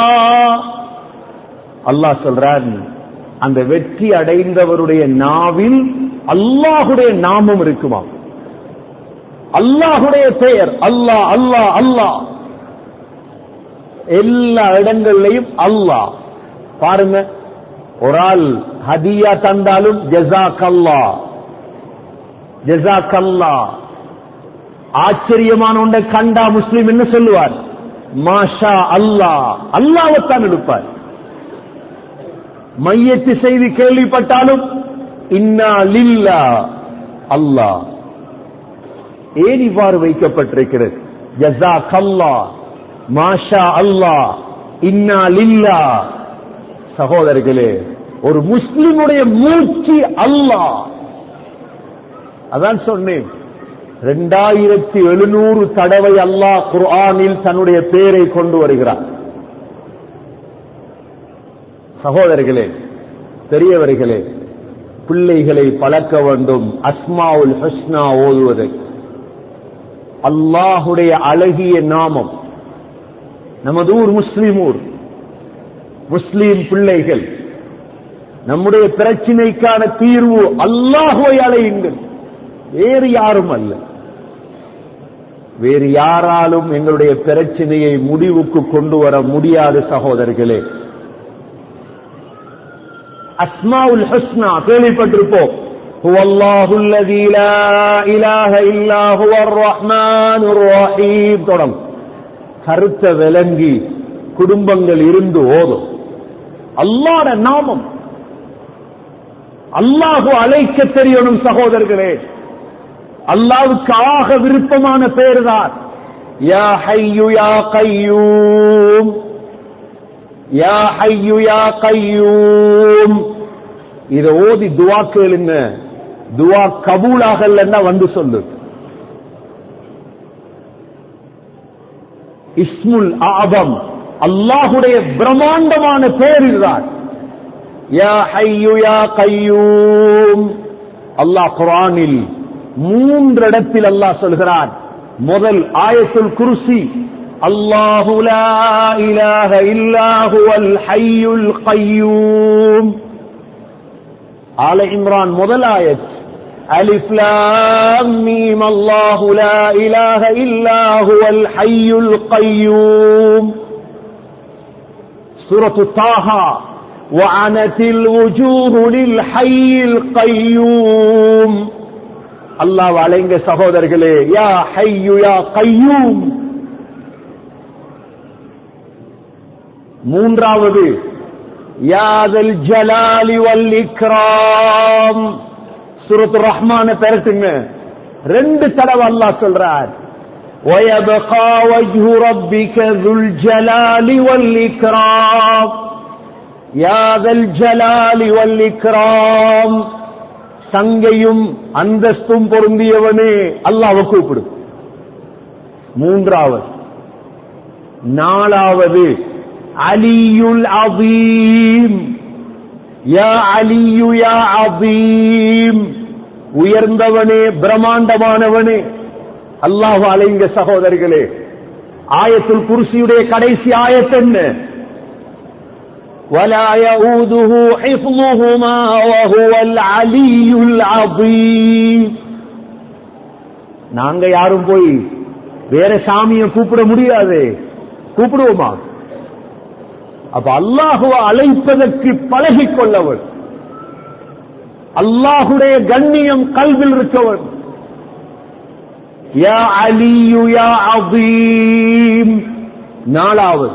Speaker 1: அல்லாஹ் சொல்றான், அந்த வெற்றி அடைந்தவருடைய நாவில் அல்லாஹுடைய நாமம் இருக்குமா? அல்லாஹுடைய பெயர் அல்லாஹ் அல்லாஹ் அல்லாஹ், எல்லா இடங்களிலையும் அல்லாஹ். பாருங்க, ஒரு ஆள் ஹதியா தந்தாலும் ஜஸாக்கல்லாஹ் ஜஸாக்கல்லாஹ். ஆச்சரியமான ஒன்றை கண்டா முஸ்லிம் என்ன சொல்லுவார்? மாஷா அல்லாஹ், அல்லாஹ்வைத்தான் எடுப்பார். மையத்து செய்தி கேள்விப்பட்டாலும் இன்னா லில்லாஹ் அல்லாஹ். ஏன் இவ்வாறு வைக்கப்பட்டிருக்கிறது? ஜஸாக்கல்லாஹ், மாஷா அல்லாஹ், இன்னா லில்லாஹ். சகோதரர்களே, ஒரு முஸ்லிமுடைய மூச்சு அல்லாஹ். அதான் சொன்னேன், 2700 தடவை அல்லாஹ் குர்ஆனில் தன்னுடைய பெயரை கொண்டு வருகிறார். சகோதரர்களே, பெரியவர்களே, பிள்ளைகளை பழக்க வேண்டும் அஸ்மாவுல் ஹுஸ்னா ஓதுவதை. அல்லாஹுடைய அழகிய நாமம். நமது ஊர் முஸ்லிம் ஊர், முஸ்லிம் பிள்ளைகள். நம்முடைய பிரச்சினைக்கான தீர்வு அல்லாஹ்வை அழையுங்கள், வேறு யாரும் அல்ல. வேறு யாராலும் எங்களுடைய பிரச்சனையை முடிவுக்கு கொண்டு வர முடியாது. சகோதரர்களே, அஸ்மாவுல் ஹுஸ்னா கேள்விப்பட்டிருப்போம். ஹுவல்லாஹுல் லஸீ லா இலாஹ இல்லா ஹுவர் ரஹ்மானுர் ரஹீம் தொடங்கும். கருத்த விளங்கி குடும்பங்கள் இருந்து ஓதும். அல்லாஹ்வுடைய நாமம். அல்லாஹு அழைக்க தெரியணும் சகோதரர்களே. அல்லாஹ்வுக்கு ஆக விருப்பமான பெயர் தான் யா ஹய்யு யா கய்யூம். யா ஹய்யு யா கய்யூம். இத ஓதி துஆ கேளுங்க. துஆ கபூலாகலன்னா வந்து சொல்லு. இஸ்முல் ஆதம், அல்லாஹ்வுடைய பிரம்மாண்டமான பெயர் இதுதான். யா ஹய்யு யா கய்யூம். அல்லாஹ் குர்ஆனில் 3 இடத்தில் அல்லாஹ் சொல்கிறான். முதல் ஆயத்துல் குர்சி, அல்லாஹு லா இலாஹ இல்லா ஹுவல் ஹய்யுல் கய்யூம். ஆல இம்ரான் முதல் ஆயத், அலிஃப் லாம் மீம் அல்லாஹு லா இலாஹ இல்லா ஹுவல் ஹய்யுல் கய்யூம். சூரத்து தாஹா, வஅனத்தில் வுஜூஹு லில் ஹய்யில் கய்யூம். அல்லாஹ் அலைங்க சகோதரர்களே, யா ஹய்யு யா கய்யூம். மூன்றாவது, யா தல் ஜலாலி வல் இக்ராம். சூரத்து ரஹ்மான பெறட்டுங்க. 2 தடவை அல்லாஹ் சொல்றார், வயபகா வஜ்ஹு ரப்பிக துல் ஜலாலி வல் இக்ராம். யா தல் ஜலாலி வல் இக்ராம். சங்கையும் அந்தஸ்தும் பொருந்தியவனே அல்லாஹ்வை கூப்பிடு. மூன்றாவது. நாலாவது, அலியுல் அதீம். யா அலியு யா அதீம். உயர்ந்தவனே, பிரம்மாண்டமானவனே அல்லாஹ் அலைங்க சகோதரர்களே. ஆயத்துல் குர்சியுடைய கடைசி ஆயத் என்ன? ولا يؤوده حفظهما وهو العلي العظيم. நாங்க யாரும் போய் வேற சாமியை கூப்பிட முடியாது, கூப்பிடுவோமா? அப்ப அல்லாஹ்வை அழைப்பதற்கு பழகிக் கொள்ளவன், அல்லாஹ்வுடைய கண்ணியம் கல்வில் இருக்கவன். யா அலியு யா அதீம். நாலாவது.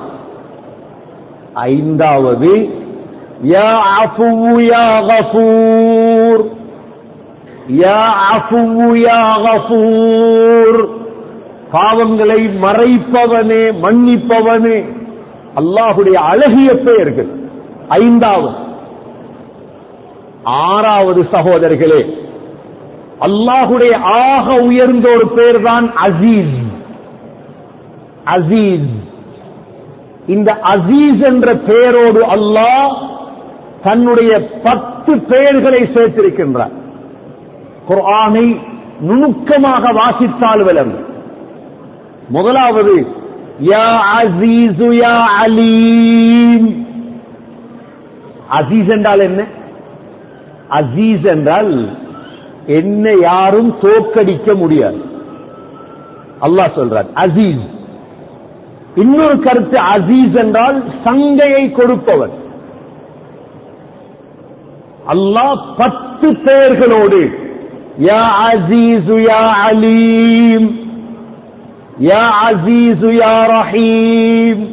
Speaker 1: ஐந்தாவது, யா அஃபு யா கஃபூர். யா அஃபு யா கஃபூர். பாவங்களை மறைப்பவனே, மன்னிப்பவனே அல்லாஹ்வுடைய அழகிய பெயர்கள். ஐந்தாவது. ஆறாவது சகோதரர்களே, அல்லாஹ்வுடைய ஆக உயர்ந்த ஒரு பெயர் தான் அசீஸ். அசீஸ். இந்த அசீஸ் என்ற பெயரோடு அல்லாஹ் தன்னுடைய 10 பெயர்களை சேர்த்திருக்கின்றார். குர்ஆனை நுணுக்கமாக வாசித்தால் விளங்கும். முதலாவது, யா அசீசு யா அலீம். அசீஸ் என்றால் என்ன? அசீஸ் என்றால் என்ன யாரும் தோற்கடிக்க முடியாது. அல்லாஹ் சொல்றார் அசீஸ். இன்னொரு கருத்து, அசீஸ் என்றால் சங்கையை கொடுப்பவர். அல்லாஹ் 10 பெயர்களோடு யா அசீசு யா அலீம், யா அசீசு யா ரஹீம்,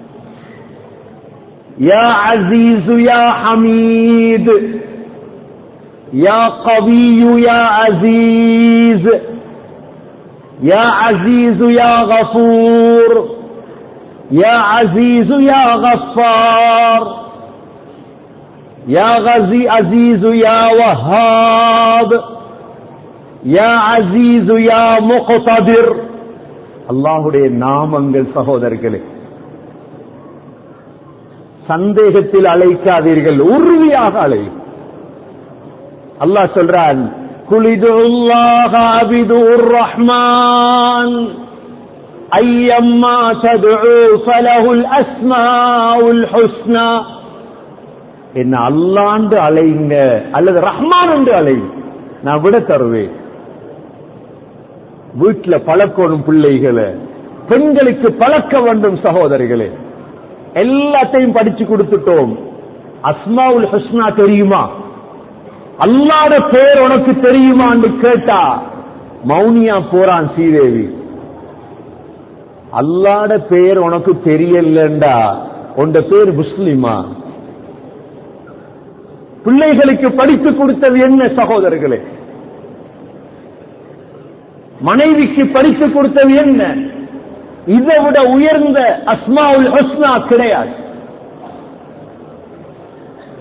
Speaker 1: யா அசீசு யா ஹமீத், யா கவியு யா அசீஸ், யா அசீசு யா கஃபூர், யா அசீசு யா கஃபார், யா அசீசு யா வஹாப், யா அசீசு யா முக்ததிர். அல்லாஹ்வுடைய நாமங்கள் சகோதரர்களே, சந்தேகத்தில் அழைக்காதீர்கள், உறுதியாக அழை. அல்லாஹ் சொல்றான், குலிதுல்லாஹ அபிதுர் ரஹ்மான் ஐயம்மா ததுஉ ஃபலஹுல் அஸ்மாஉல் ஹுஸ்னா. என்ன அல்லாஹ்ண்டு அழைங்க அல்லது ரஹ்மான் என்று அழைங்க, நான் விட தருவேன். வீட்டுல பழக்கணும் பிள்ளைகளை, பெண்களுக்கு பழக்க வேண்டும் சகோதரிகளே. எல்லாத்தையும் படிச்சு கொடுத்துட்டோம். அஸ்மாவுல் ஹுஸ்னா தெரியுமா, அல்லாஹ்வுடைய பேர் உனக்கு தெரியுமா என்று கேட்டா மௌனியா போறான் ஸ்ரீதேவி. அல்லாஹ்வுடைய பேர் உனக்கு தெரியலண்டா உண்ட பேர் முஸ்லிமா? பிள்ளைகளுக்கு படித்து கொடுத்தது என்ன சகோதரர்களே? மனைவிக்கு படித்து கொடுத்தது என்ன? இதை விட உயர்ந்த அஸ்மாவுல் ஹுஸ்னா கிடையாது.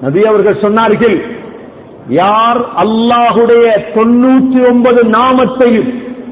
Speaker 1: நபி அவர்கள் சொன்னார்கள், யார் அல்லாஹுடைய 99 நாமத்தையும்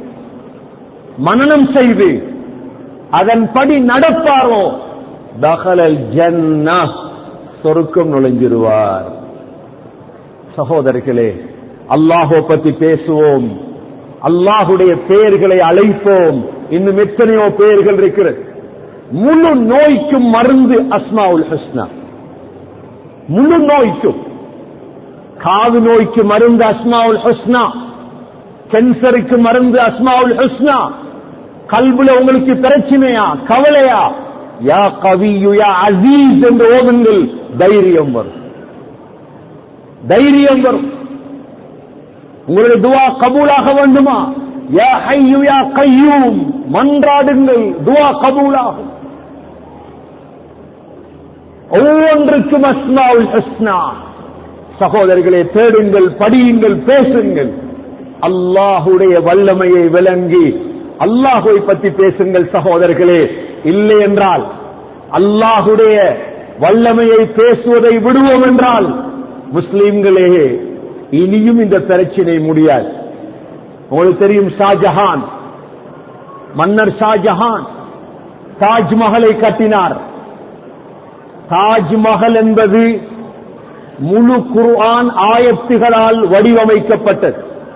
Speaker 1: மனனம் செய்து அதன்படி நடப்பாரோ தகலல் ஜன்னஹ், சொர்க்கம் நுழைஞ்சிருவார். சகோதரர்களே, அல்லாஹ்வை பற்றி பேசுவோம், அல்லாஹுடைய பெயர்களை அழைப்போம். இன்னும் எத்தனையோ பெயர்கள் இருக்கிறது. முழு நோய்க்கும் மருந்து அஸ்மாவுல் ஹுஸ்னா. முழு நோய்க்கும், காது நோய்க்கு மருந்து அஸ்மாவுல் ஹுஸ்னா, கேன்சருக்கு மருந்து அஸ்மாவுல் ஹுஸ்னா, கல்புல உங்களுக்கு பிரச்சனையா, கவலையா, யா கவியு யா அசீஸ் என்று ஓதுங்கள், தைரியம் வரும், தைரியம் வரும். உங்களுடைய துஆ கபூலாக வேண்டுமா, யா ஹய்யு யா கய்யூம் மன்றாடுங்கள், துஆ கபூலாகும். ஒவ்வொன்றுக்கும் அஸ்மாவுல் ஹுஸ்னா. சகோதரர்களே, தேடுங்கள், படியுங்கள், பேசுங்கள். அல்லாஹுடைய வல்லமையை விளங்கி அல்லாஹுவை பற்றி பேசுங்கள் சகோதரர்களே. இல்லை என்றால், அல்லாஹுடைய வல்லமையை பேசுவதை விடுவோம் என்றால், முஸ்லிம்களே, இனியும் இந்த பிரச்சனை முடியாது. உங்களுக்கு தெரியும், ஷாஜஹான், மன்னர் ஷாஜஹான் தாஜ்மஹலை கட்டினார். தாஜ்மஹல் என்பது முழு குர்ஆன் ஆயத்துகளால் வடிவமைக்கப்பட்டது.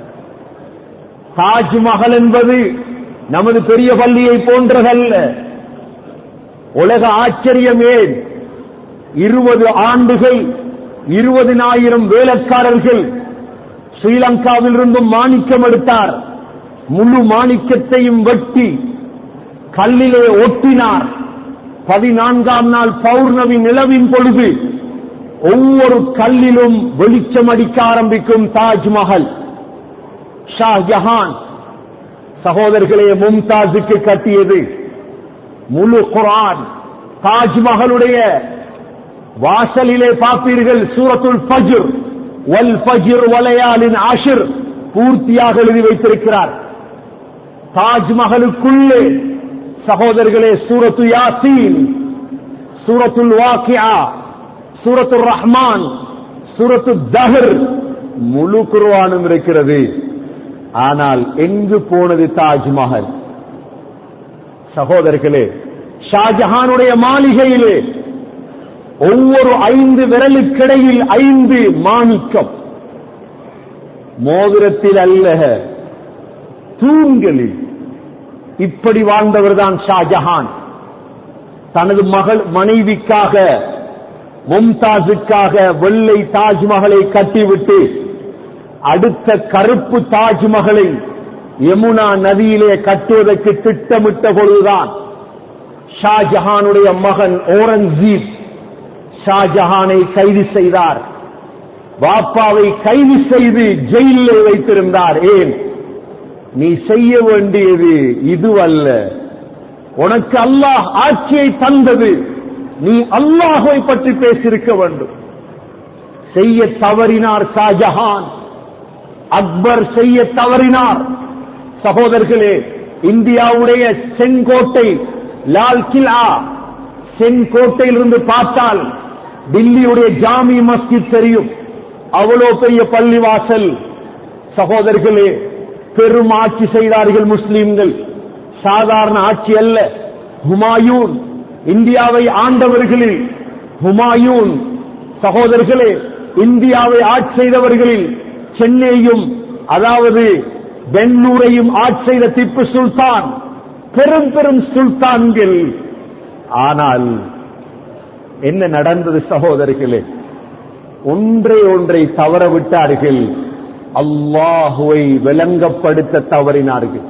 Speaker 1: தாஜ்மஹல் என்பது நமது பெரிய பள்ளியை போன்றதல்ல. உலக ஆச்சரியம் ஏன், 20 ஆண்டுகள் 20,000 வேலைக்காரர்கள் ஸ்ரீலங்காவில் இருந்தும் மாணிக்கம் எடுத்தார். முழு மாணிக்கத்தையும் வெட்டி கல்லிலே ஒட்டினார். 14ஆம் நாள் பௌர்ணமி நிலவின் பொழுது ஒவ்வொரு கல்லிலும் வெளிச்சம் அடிக்க ஆரம்பிக்கும் தாஜ்மஹல். ஷாஜஹான் சகோதரர்களே, மும்தாஜுக்கு கட்டியது. முழு குர்ஆன் தாஜ்மஹலுடைய வாசலிலே பார்ப்பீர்கள், சூரத்துல் ஃபஜ்ர், வல் ஃபஜ்ர் வலயாலின் அஷ்ர் பூர்த்தியாக எழுதி வைத்திருக்கிறார். தாஜ்மஹலுக்குள்ளே சகோதரர்களே, சூரத்து யாசீன், சூரத்துல் வாக்கியா, சூரத்துர் ரஹ்மான், சூரத்து தஹர், முழு குர்ஆனும் இருக்கிறது. ஆனால் எங்கு போனது தாஜ்மஹல்? சகோதரர்களே, ஷாஜஹானுடைய மாளிகையிலே ஒவ்வொரு 5 விரலுக்கிடையில் 5 மாணிக்கம், மோதிரத்தில் அல்ல, தூண்களில். இப்படி வாழ்ந்தவர் தான் ஷாஜஹான். தனது மனைவிக்காக, மும்தாஜுக்காக வெள்ளை தாஜ்மஹலை கட்டிவிட்டு அடுத்த கருப்பு தாஜ்மஹலை யமுனா நதியிலே கட்டுவதற்கு திட்டமிட்ட பொழுதுதான் ஷாஜஹானுடைய மகன் ஓரங்கசீப் ஷாஜஹானை கைது செய்தார். பாப்பாவை கைது செய்து ஜெயிலில் வைத்திருந்தார். ஏன்? நீ செய்ய வேண்டியது இதுவல்ல, உனக்கு அல்லாஹ் ஆட்சியை தந்தது, நீ அல்லாஹ்வை பற்றி பேசியிருக்க வேண்டும். செய்ய தவறினார் ஷாஜஹான். அக்பர் செய்ய தவறினார். சகோதரர்களே, இந்தியாவுடைய செங்கோட்டை, லால் கிலா, செங்கோட்டையிலிருந்து பார்த்தால் டில்லியுடைய ஜாமி மஸ்ஜித் தெரியும். அவ்வளோ பெரிய பள்ளிவாசல். சகோதரர்களே, பெரும் ஆட்சி செய்தார்கள் முஸ்லிம்கள். சாதாரண ஆட்சி அல்ல. ஹுமாயூன், இந்தியாவை ஆண்டவர்களில் ஹுமாயூன். சகோதரர்களே, இந்தியாவை ஆட்சி செய்தவர்களில் சென்னையும், அதாவது பெங்களூரையும் ஆட்சி செய்த திப்பு சுல்தான், பெரும் பெரும் சுல்தான்கள். ஆனால் என்ன நடந்தது சகோதரர்களே? ஒன்றை தவற விட்டார்கள். அல்லாஹுவை விளங்கப்படுத்த தவறினார்கள்.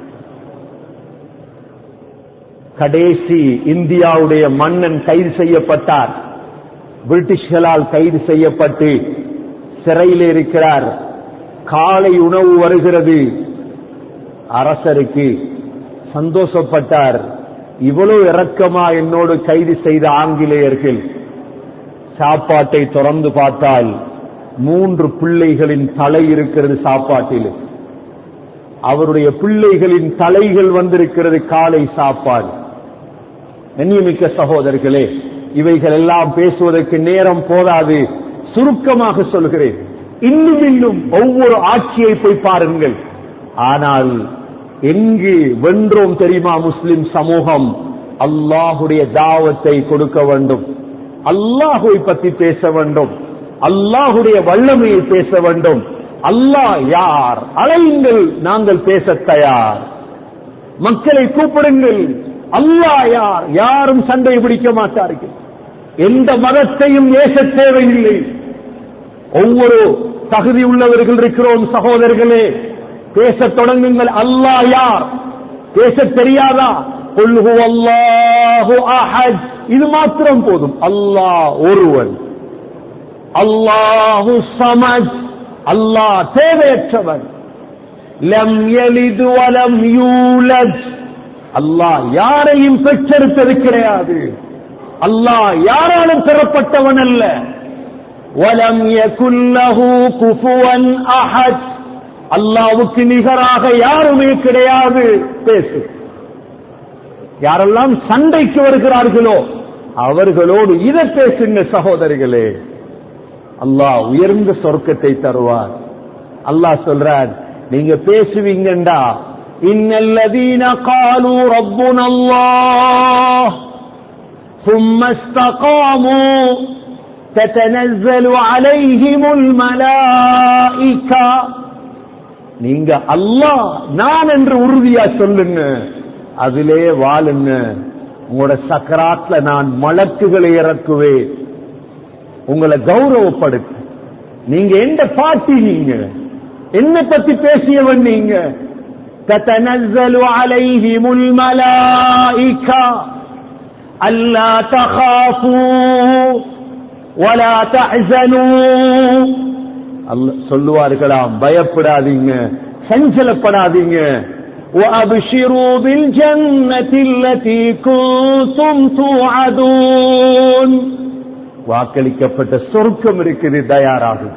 Speaker 1: கடைசி இந்தியாவுடைய மன்னன் கைது செய்யப்பட்டார். பிரிட்டிஷ்களால் கைது செய்யப்பட்டு சிறையில் இருக்கிறார். காலை உணவு வருகிறது. அரசருக்கு சந்தோஷப்பட்டார். இவ்வளவு இரக்கமா என்னோடு கைது செய்த ஆங்கிலேயர்கள். சாப்பாட்டை திறந்து பார்த்தால் 3 பிள்ளைகளின் தலை இருக்கிறது சாப்பாட்டில். அவருடைய பிள்ளைகளின் தலைகள் வந்திருக்கிறது காலை சாப்பாடு. கண்ணியமிக்க சகோதரர்களே, இவைகள் எல்லாம் பேசுவதற்கு நேரம் போதாது. சுருக்கமாக சொல்கிறேன், இன்னும் ஒவ்வொரு ஆட்சியை போய் பாருங்கள். ஆனால் எங்கு வென்றோம் தெரியுமா? முஸ்லிம் சமூகம் அல்லாஹுடைய தாவத்தை கொடுக்க வேண்டும், அல்லாஹுவை பற்றி பேச வேண்டும், அல்லாஹுடைய வல்லமையை பேச வேண்டும். அல்லாஹ் யார்? அழையுங்கள், நாங்கள் பேச தயார். மக்களை கூப்பிடுங்கள். அல்லாஹ் யார்? யாரும் சண்டை பிடிக்க மாட்டார்கள். எந்த மதத்தையும் ஏச தேவையில்லை. ஒவ்வொரு தகுதி உள்ளவர்கள் இருக்கிறோம் சகோதரர்களே, பேச தொடங்குங்கள். அல்லாஹ் யார்? பேச தெரியாதா? குல் ஹுவல்லாஹு அஹத், இது மாத்திரம் போதும். அல்லாஹ் ஒருவன். அல்லாஹு ஸமத், அல்லாஹ் தேவையற்றவன். லம் யலித் வலம் யூலத், அல்லாஹ் யாரையும் பெற்றெடுத்தது கிடையாது. அல்லாஹ் யாராலும் பெறப்பட்டவன் அல்ல. வலம் யகுல் லஹு குஃபுவன் அஹத், அல்லாஹ்வுக்கு நிகராக யாருமே கிடையாது. பேசு. யாரெல்லாம் சண்டைக்கு வருகிறார்களோ அவர்களோடு இதை பேசுங்க சகோதரிகளே. அல்லாஹ் உயர்ந்த சொர்க்கத்தை தருவார். அல்லாஹ் சொல்றார், நீங்க பேசுவீங்கண்டா, இன்னல்லதீன காலு ரப்புனல்லாஹ் ثم استقاموا تتنزل عليهم الملائكة, நீங்க அல்லாஹ் நான் என்று உறுதியா சொல்லுங்க, அதிலே வாழுங்க. உங்களோட சக்கராத்ல நான் மலக்குகளை இறக்குவேன், உங்களை கௌரவப்படுத்த. நீங்க எந்த பாட்டி? நீங்க என்ன பத்தி பேசியவன்? நீங்க تتنزل عليهم الملائكة ألا تخافوا ولا تحزنوا, சொல்லுவார்களாம், பயப்படாதீங்க, சஞ்சலப்படாதீங்க. وأبشروا بالجنة التي كنتم توعدون, வாக்களிக்கப்பட்ட சொர்க்கம் இருக்குது, தயாராகும்.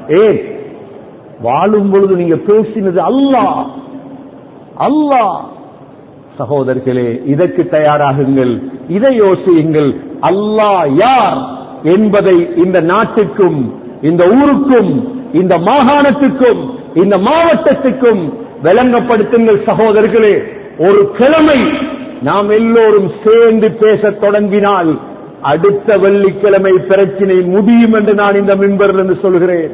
Speaker 1: வாழும் பொழுது நீங்க பேசினது அல்லாஹ் அல்லாஹ். சகோதரர்களே, இதற்கு தயாராகுங்கள், இதை யோசியுங்கள். அல்லாஹ் யார் என்பதை இந்த நாட்டுக்கும், இந்த ஊருக்கும், இந்த மாகாணத்துக்கும், இந்த மாவட்டத்துக்கும் விளங்கப்படுத்துங்கள் சகோதரர்களே. ஒரு கிழமை நாம் எல்லோரும் சேர்ந்து பேச தொடங்கினால் அடுத்த வெள்ளிக்கிழமை பிரச்சனை முடியும் என்று நான் இந்த மிம்பரிலிருந்து சொல்கிறேன்.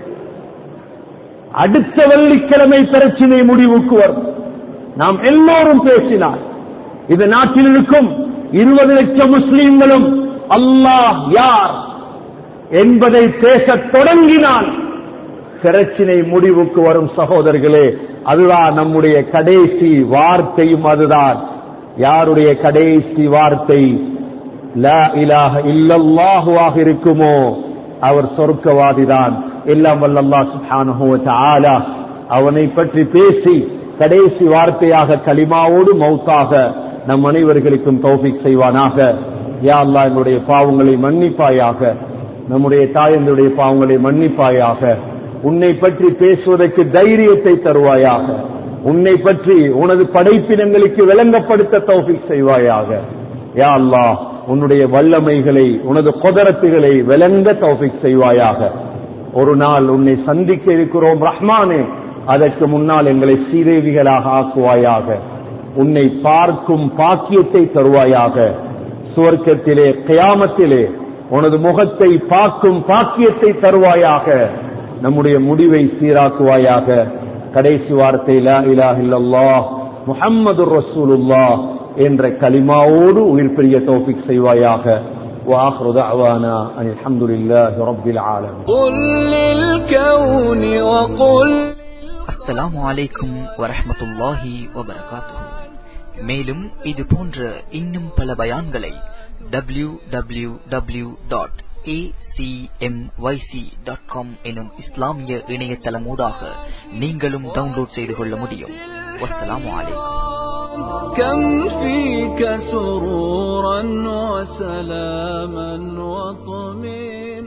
Speaker 1: அடுத்த வெள்ளிக்கிழமை பிரச்சனை முடிவுக்கு வரும். நாம் எல்லோரும் பேசினால் இந்த நாட்டில் இருக்கும் 20 லட்சம் முஸ்லிம்களும் அல்லாஹ் யார் என்பதை பேச தொடங்கினால் பிரச்சனை முடிவுக்கு வரும் சகோதரர்களே. அதுதான் நம்முடைய கடைசி வார்த்தையும். அதுதான் யாருடைய கடைசி வார்த்தை லா இலாஹ இல்லல்லாஹு ஆக இருக்குமோ அவர் சொர்க்கவாதிதான். எல்லாம் வல்ல அல்லாஹ் சுப்ஹானஹு வ தஆலா அவனை பற்றி பேசி கடைசி வார்த்தையாக கலிமாவோடு மௌத்தாக நம் அனைவர்களுக்கும் தௌஃபீக் செய்வானாக. யா அல்லாஹ், என்னுடைய பாவங்களை மன்னிப்பாயாக, நம்முடைய தாயந்தருடைய பாவங்களை மன்னிப்பாயாக. உன்னை பற்றி பேசுவதற்கு தைரியத்தை தருவாயாக. உன்னை பற்றி உனது படைப்பினங்களுக்கு விளங்கப்படுத்த தௌஃபீக் செய்வாயாக. யா அல்லாஹ், உன்னுடைய வல்லமைகளை, உனது குதரத்துகளை விளங்க தௌஃபீக் செய்வாயாக. ஒரு நாள் உன்னை சந்திக்க இருக்கிறோம் ரஹ்மானே, அதற்கு முன்னால் எங்களை சீதேவிகளாக ஆக்குவாயாக. உன்னை பார்க்கும் பாக்கியத்தை தருவாயாக. சுவர்க்கத்திலே கியாமத்திலே உனது முகத்தை பார்க்கும் பாக்கியத்தை தருவாயாக. நம்முடைய முடிவை சீராக்குவாயாக. கடைசி வார்த்தை லா இலாஹ இல்லல்லாஹ் முஹம்மதுர் ரசூலுல்லாஹ் என்ற கலிமாவோடு உயிர் பிரிய தௌஃபீக் செய்வாயாக. وآخر دعوانا أن الحمد لله رب العالمين.
Speaker 3: قل للكون وقل.
Speaker 2: அஸ்ஸலாமு அலைக்கும் வரஹ்மத்துல்லாஹி வபரகாத்துஹு. மேலும் இது போன்ற இன்னும் பல பயான்களை www.acmyc.com எனும் இஸ்லாமிய இணையதளமூடாக நீங்களும் டவுன்லோட் செய்து கொள்ள முடியும். வஸ்ஸலாமு அலைக்கும்.
Speaker 3: كم فيك سرورا وسلاما وطمئنا